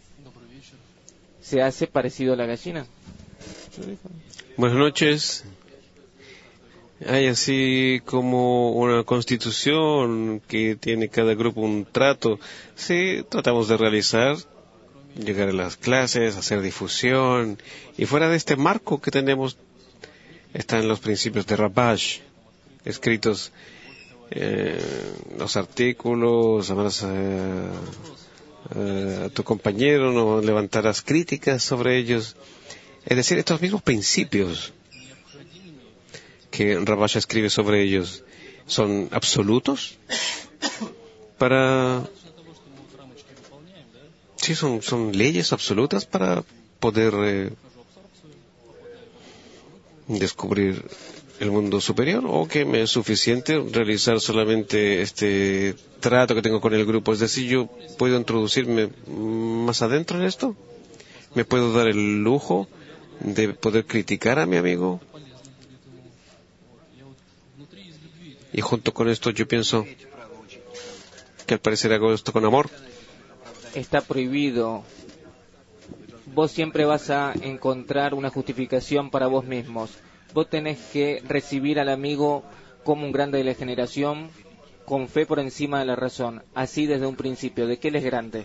se hace parecido a la gallina. Buenas noches. Hay así como una constitución que tiene cada grupo un trato. Sí, tratamos de realizar, llegar a las clases, hacer difusión. Y fuera de este marco que tenemos están los principios de Rabash, escritos los artículos, amarás a tu compañero, no levantarás críticas sobre ellos. Es decir, estos mismos principios que Rabash escribe sobre ellos son absolutos sí, son leyes absolutas para poder descubrir el mundo superior, o que me es suficiente realizar solamente este trato que tengo con el grupo. Es decir, yo puedo introducirme más adentro en esto, me puedo dar el lujo de poder criticar a mi amigo, y junto con esto yo pienso que al parecer hago esto con amor. Está prohibido. Vos siempre vas a encontrar una justificación para vos mismos. Vos tenés que recibir al amigo como un grande de la generación, con fe por encima de la razón, así desde un principio, de que él es grande.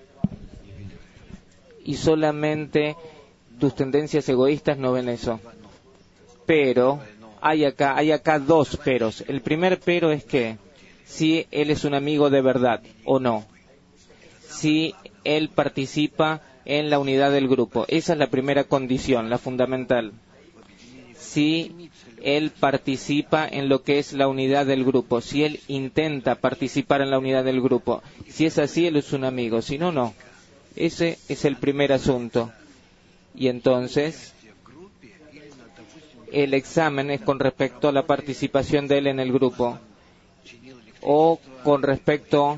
Y solamente tus tendencias egoístas no ven eso. Pero hay acá dos peros. El primer pero es que si él es un amigo de verdad o no, si él participa en la unidad del grupo. Esa es la primera condición, la fundamental. si él participa en lo que es la unidad del grupo, si él intenta participar en la unidad del grupo. Si es así, él es un amigo, si no, no. Ese es el primer asunto. Y entonces, el examen es con respecto a la participación de él en el grupo, o con respecto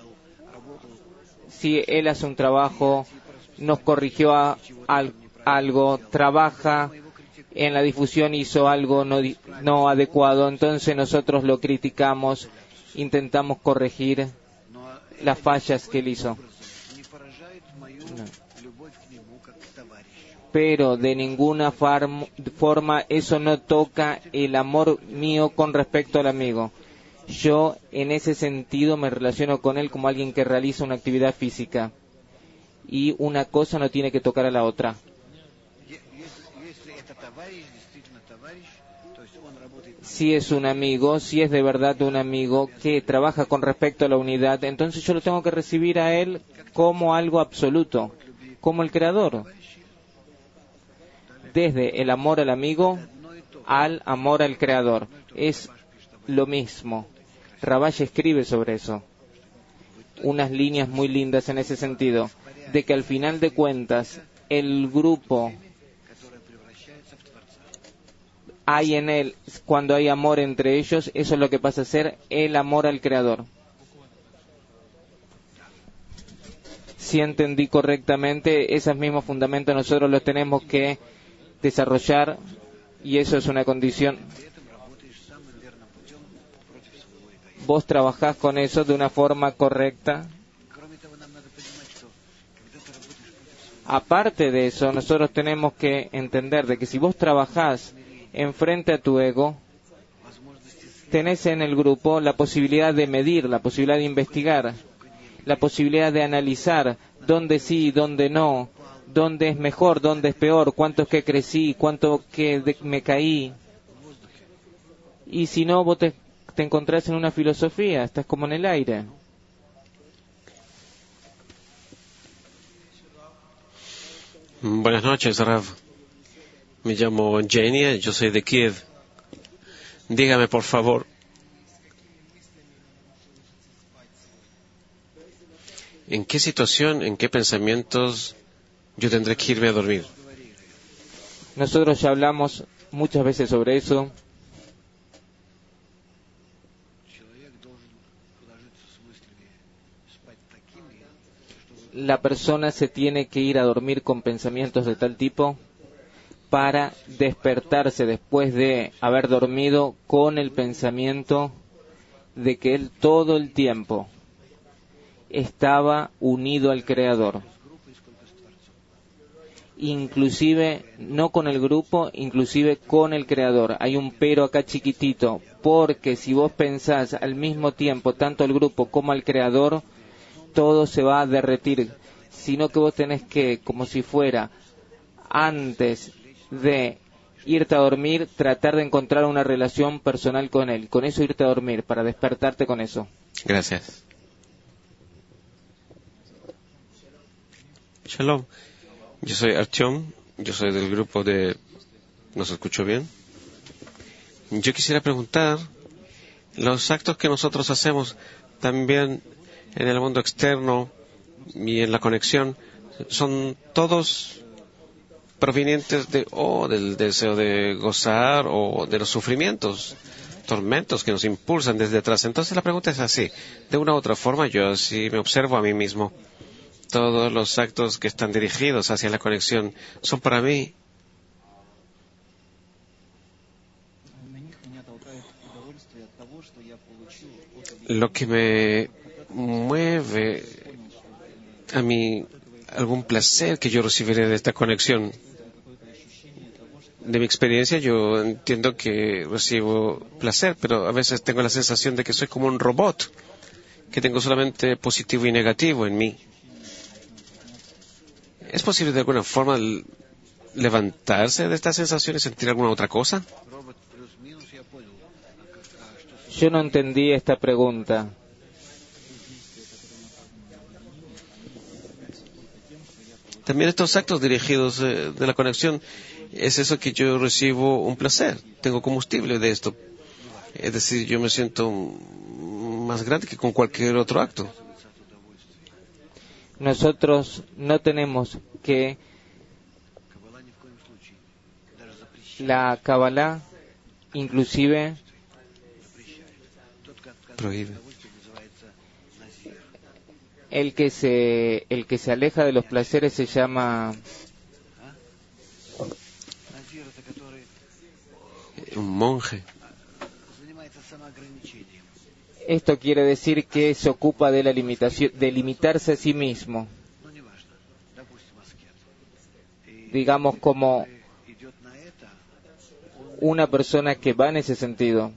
si él hace un trabajo, nos corrigió algo, trabaja en la difusión, hizo algo no adecuado, entonces nosotros lo criticamos, intentamos corregir las fallas que él hizo. No. Pero de ninguna forma eso no toca el amor mío con respecto al amigo. Yo en ese sentido me relaciono con él como alguien que realiza una actividad física y una cosa no tiene que tocar a la otra. Si es un amigo, si es de verdad un amigo que trabaja con respecto a la unidad, entonces yo lo tengo que recibir a él como algo absoluto, como el creador. Desde el amor al amigo al amor al creador. Es lo mismo. Rabash escribe sobre eso. Unas líneas muy lindas en ese sentido. De que al final de cuentas, el grupo hay en él, cuando hay amor entre ellos, eso es lo que pasa a ser el amor al creador. Si entendí correctamente, esos mismos fundamentos nosotros los tenemos que desarrollar y eso es una condición. Vos trabajás con eso de una forma correcta. Aparte de eso, nosotros tenemos que entender de que si vos trabajás enfrente a tu ego, tenés en el grupo la posibilidad de medir, la posibilidad de investigar, la posibilidad de analizar dónde sí, dónde no, dónde es mejor, dónde es peor, cuánto es que crecí, cuánto que me caí. Y si no, vos te encontrás en una filosofía, estás como en el aire. Buenas noches, Rav. Me llamo Jenia, yo soy de Kiev. Dígame, por favor, ¿en qué situación, en qué pensamientos yo tendré que irme a dormir? Nosotros ya hablamos muchas veces sobre eso. La persona se tiene que ir a dormir con pensamientos de tal tipo para despertarse después de haber dormido con el pensamiento de que él todo el tiempo estaba unido al Creador. Inclusive, no con el grupo, inclusive con el Creador. Hay un pero acá chiquitito, porque si vos pensás al mismo tiempo tanto al grupo como al Creador, todo se va a derretir, sino que vos tenés que, como si fuera, antes de irte a dormir, tratar de encontrar una relación personal con él. Con eso irte a dormir, para despertarte con eso. Gracias. Shalom. Yo soy Artyom, yo soy del grupo de... ¿Nos escucho bien? Yo quisiera preguntar, los actos que nosotros hacemos también en el mundo externo y en la conexión, ¿son todos provenientes del deseo de gozar o de los sufrimientos, tormentos que nos impulsan desde atrás? Entonces la pregunta es así, de una u otra forma yo así me observo a mí mismo. Todos los actos que están dirigidos hacia la conexión son para mí. Lo que me mueve a mí algún placer que yo recibiré de esta conexión. De mi experiencia yo entiendo que recibo placer, pero a veces tengo la sensación de que soy como un robot, que tengo solamente positivo y negativo en mí. ¿Es posible de alguna forma levantarse de esta sensación y sentir alguna otra cosa? Yo no entendí esta pregunta. También estos actos dirigidos de la conexión es eso que yo recibo un placer, tengo combustible de esto. Es decir, yo me siento más grande que con cualquier otro acto. Nosotros no tenemos que... La Kabbalah inclusive Prohíbe. el que se aleja de los placeres se llama Un monje. esto quiere decir que se ocupa de la limitación, de limitarse a sí mismo, digamos como una persona que va en ese sentido.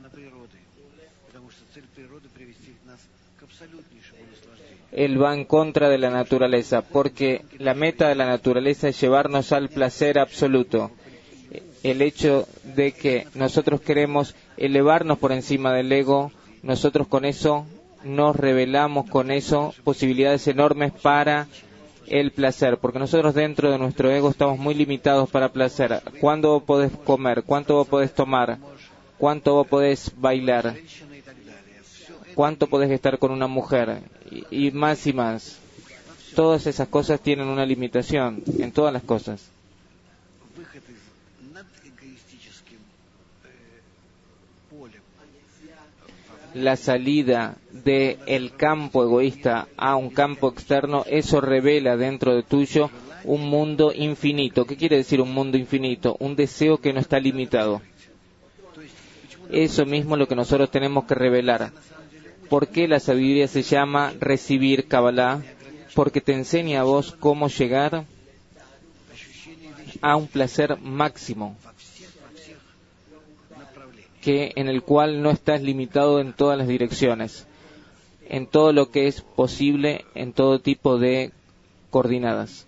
Él va en contra de la naturaleza, porque la meta de la naturaleza es llevarnos al placer absoluto. El hecho de que nosotros queremos elevarnos por encima del ego, nosotros con eso nos revelamos, con eso posibilidades enormes para el placer, porque nosotros dentro de nuestro ego estamos muy limitados para placer. ¿Cuándo vos podés comer? ¿Cuánto vos podés tomar? ¿Cuánto vos podés bailar? ¿Cuánto podés estar con una mujer? Y más y más. Todas esas cosas tienen una limitación, en todas las cosas. La salida del campo egoísta a un campo externo, eso revela dentro de tuyo un mundo infinito. ¿Qué quiere decir un mundo infinito? Un deseo que no está limitado. Eso mismo es lo que nosotros tenemos que revelar. ¿Por qué la sabiduría se llama recibir Kabbalah? Porque te enseña a vos cómo llegar a un placer máximo, en el cual no estás limitado en todas las direcciones, en todo lo que es posible, en todo tipo de coordinadas.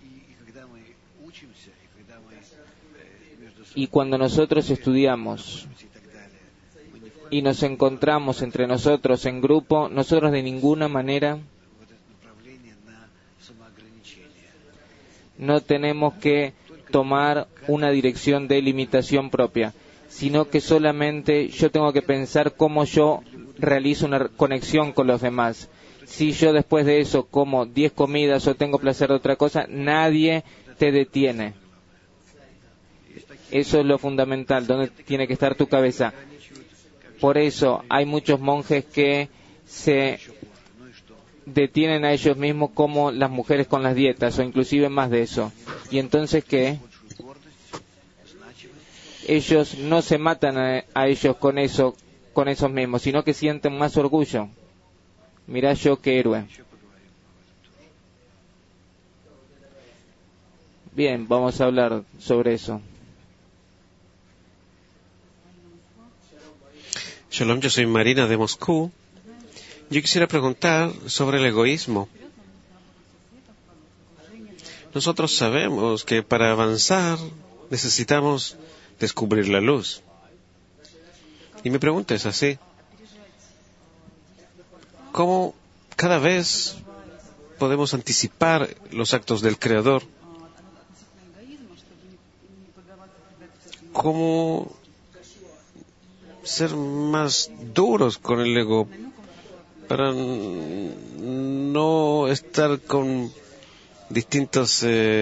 Y cuando nosotros estudiamos y nos encontramos entre nosotros en grupo, nosotros de ninguna manera no tenemos que tomar una dirección de limitación propia, sino que solamente yo tengo que pensar cómo yo realizo una conexión con los demás. Si yo después de eso como 10 comidas o tengo placer de otra cosa, nadie te detiene. Eso es lo fundamental, donde tiene que estar tu cabeza. Por eso hay muchos monjes que se detienen a ellos mismos como las mujeres con las dietas, o inclusive más de eso. Y entonces, ¿qué? Ellos no se matan a ellos con eso, con esos mismos, sino que sienten más orgullo. Mirá yo qué héroe. Bien, vamos a hablar sobre eso. Shalom, yo soy Marina de Moscú. Yo quisiera preguntar sobre el egoísmo. Nosotros sabemos que para avanzar necesitamos descubrir la luz. Y mi pregunta es así: ¿cómo cada vez podemos anticipar los actos del Creador? ¿Cómo ser más duros con el ego para no estar con distintas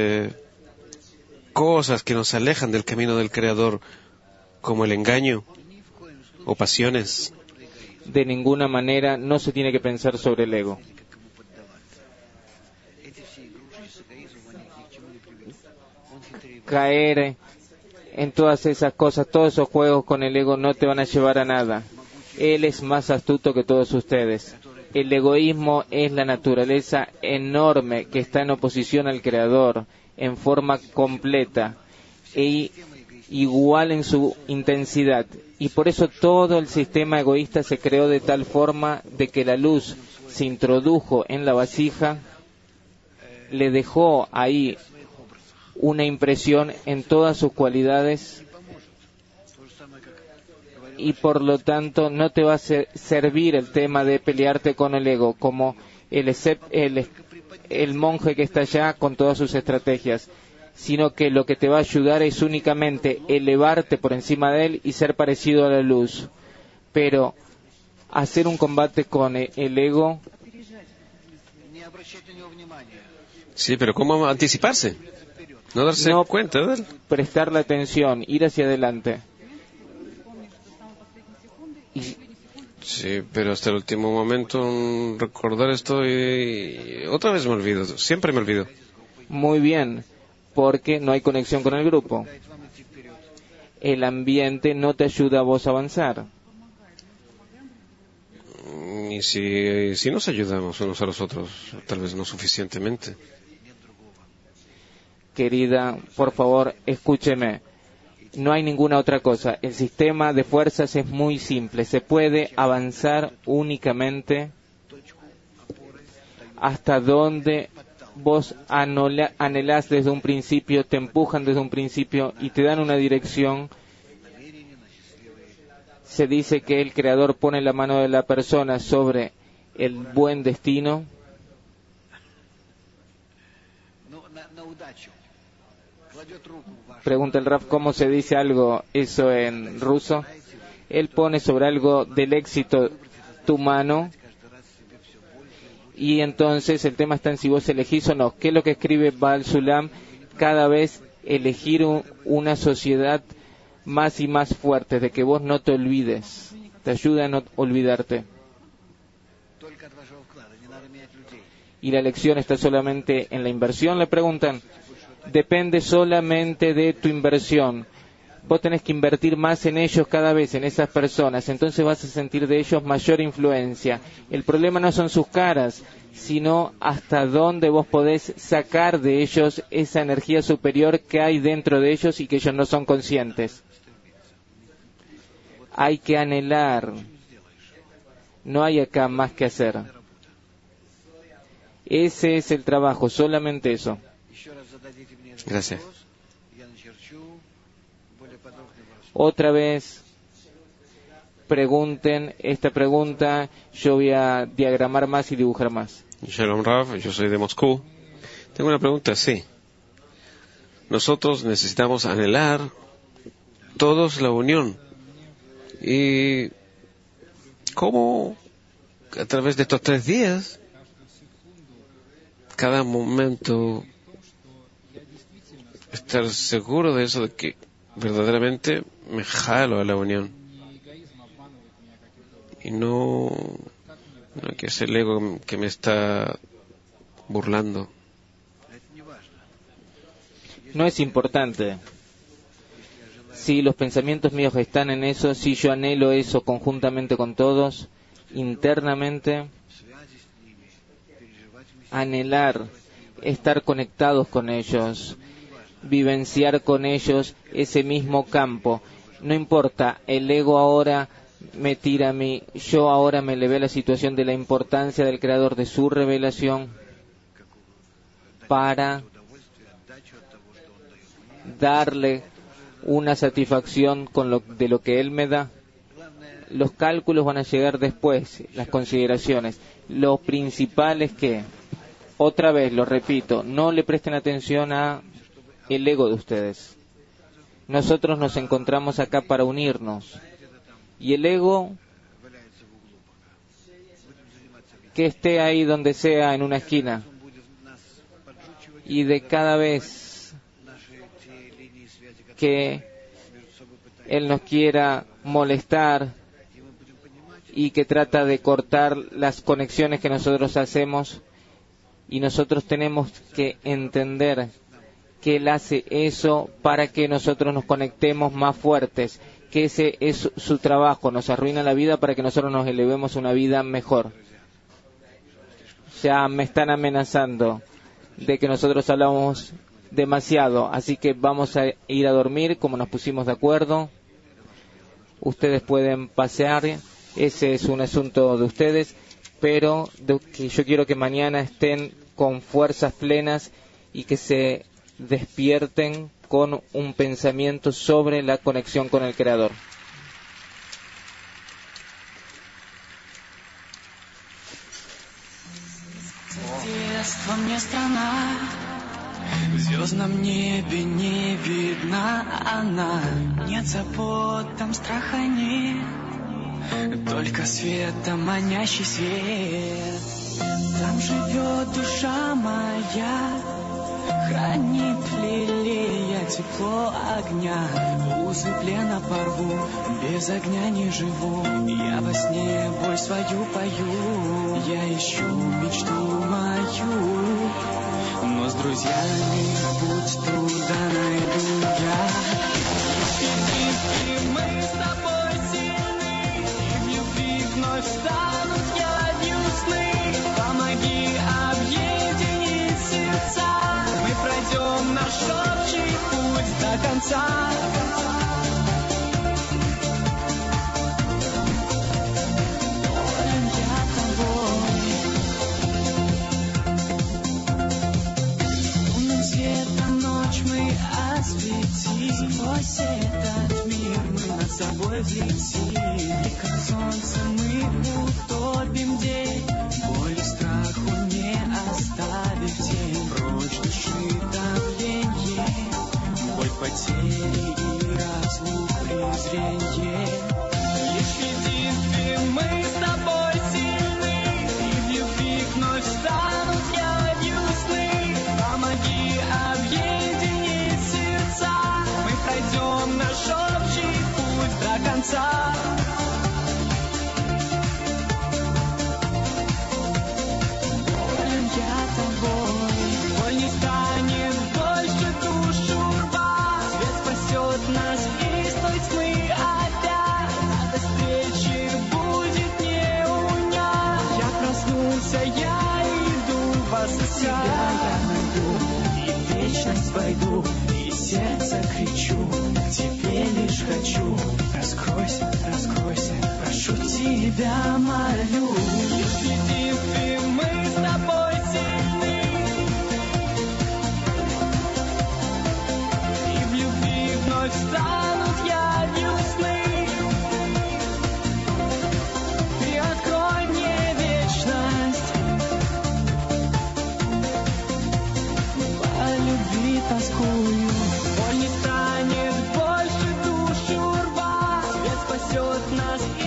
cosas que nos alejan del camino del Creador, como el engaño o pasiones? De ninguna manera no se tiene que pensar sobre el ego. Caer en todas esas cosas, todos esos juegos con el ego no te van a llevar a nada. Él es más astuto que todos ustedes. El egoísmo es la naturaleza enorme que está en oposición al Creador en forma completa e igual en su intensidad. Y por eso todo el sistema egoísta se creó de tal forma de que la luz se introdujo en la vasija, le dejó ahí una impresión en todas sus cualidades, y por lo tanto no te va a servir el tema de pelearte con el ego, como el monje que está allá con todas sus estrategias. sino que lo que te va a ayudar es únicamente elevarte por encima de él y ser parecido a la luz. Pero hacer un combate con el ego... Sí, pero ¿cómo anticiparse? No darse cuenta de él. Prestarle atención, ir hacia adelante. Sí, pero hasta el último momento recordar esto y otra vez me olvido, siempre me olvido. Muy bien, porque no hay conexión con el grupo. El ambiente no te ayuda a vos a avanzar. Y si nos ayudamos unos a los otros, tal vez no suficientemente. Querida, por favor, escúcheme. No hay ninguna otra cosa. El sistema de fuerzas es muy simple. Se puede avanzar únicamente hasta donde vos anhelás desde un principio, te empujan desde un principio y te dan una dirección. Se dice que el Creador pone la mano de la persona sobre el buen destino. Pregunta el Raf, ¿cómo se dice algo eso en ruso? Él pone sobre algo del éxito tu mano, y entonces el tema está en si vos elegís o no. ¿Qué es lo que escribe Baal Sulam? Cada vez elegir una sociedad más y más fuerte, de que vos no te olvides. Te ayuda a no olvidarte. Y la lección está solamente en la inversión, le preguntan. Depende solamente de tu inversión. Vos tenés que invertir más en ellos cada vez, en esas personas. Entonces vas a sentir de ellos mayor influencia. El problema no son sus caras, sino hasta dónde vos podés sacar de ellos esa energía superior que hay dentro de ellos y que ellos no son conscientes. Hay que anhelar. No hay acá más que hacer. Ese es el trabajo, solamente eso. Gracias. Otra vez, pregunten esta pregunta, yo voy a diagramar más y dibujar más. Shalom Rav, yo soy de Moscú. Tengo una pregunta, sí. Nosotros necesitamos anhelar todos la unión. ¿Y cómo a través de estos 3 días, cada momento, estar seguro de eso, de que verdaderamente me jalo a la unión y no que es el ego que me está burlando? No es importante. Si los pensamientos míos están en eso, si yo anhelo eso conjuntamente con todos, internamente, anhelar, estar conectados con ellos, vivenciar con ellos ese mismo campo. No importa, el ego ahora me tira a mí, yo ahora me elevé a la situación de la importancia del Creador, de su revelación, para darle una satisfacción de lo que Él me da. Los cálculos van a llegar después, las consideraciones. Lo principal es que, otra vez, lo repito, no le presten atención a el ego de ustedes. Nosotros nos encontramos acá para unirnos. Y el ego, que esté ahí donde sea, en una esquina. Y de cada vez que él nos quiera molestar y que trata de cortar las conexiones que nosotros hacemos, y nosotros tenemos que entender que Él hace eso para que nosotros nos conectemos más fuertes, que ese es su trabajo, nos arruina la vida para que nosotros nos elevemos a una vida mejor. Ya me están amenazando de que nosotros hablamos demasiado, así que vamos a ir a dormir como nos pusimos de acuerdo. Ustedes pueden pasear, ese es un asunto de ustedes, pero que yo quiero que mañana estén con fuerzas plenas y que se despierten con un pensamiento sobre la conexión con el Creador. Детство мне страна, В звездном небе не видна она. Нет забот, там страха нет, только света манящий свет. Там живет душа моя, хранит лелея тепло огня. Узы плена порву, без огня не живу. Я во сне боль свою пою, я ищу мечту мою, но с друзьями путь туда найду я. И мы с тобой сильны, и в любви вновь станут явью сны. Помоги объединить сердца, мы пройдем наш общий путь до конца. Доволен я тобой. Лунным светом ночь мы осветим, сквозь этот мир мы над собой взлетим. И как солнце мы утопим день, боль и страху не оставив тень. Прочь души давление, боль потери и разлук презренье. Лишь в единстве мы с тобой сильны, и в любви вновь станут явью сны. Помоги объединить сердца, мы пройдем наш общий путь до конца. Доволен я тобой, боль не станет больше душу рва. Свет спасет нас из той тьмы опять, а до встречи будет не унять. Я проснулся, я иду воскресать. Тебя я найду и в вечность войду, и сердце кричу, к тебе лишь хочу. Раскройся, раскройся, прошу тебя, молю. Лишь в единстве мы с тобой сильны, и в любви вновь станут явью сны. Ты открой мне вечность, по любви тоскую. Боль не станет больше душу рва, свет спасет нас.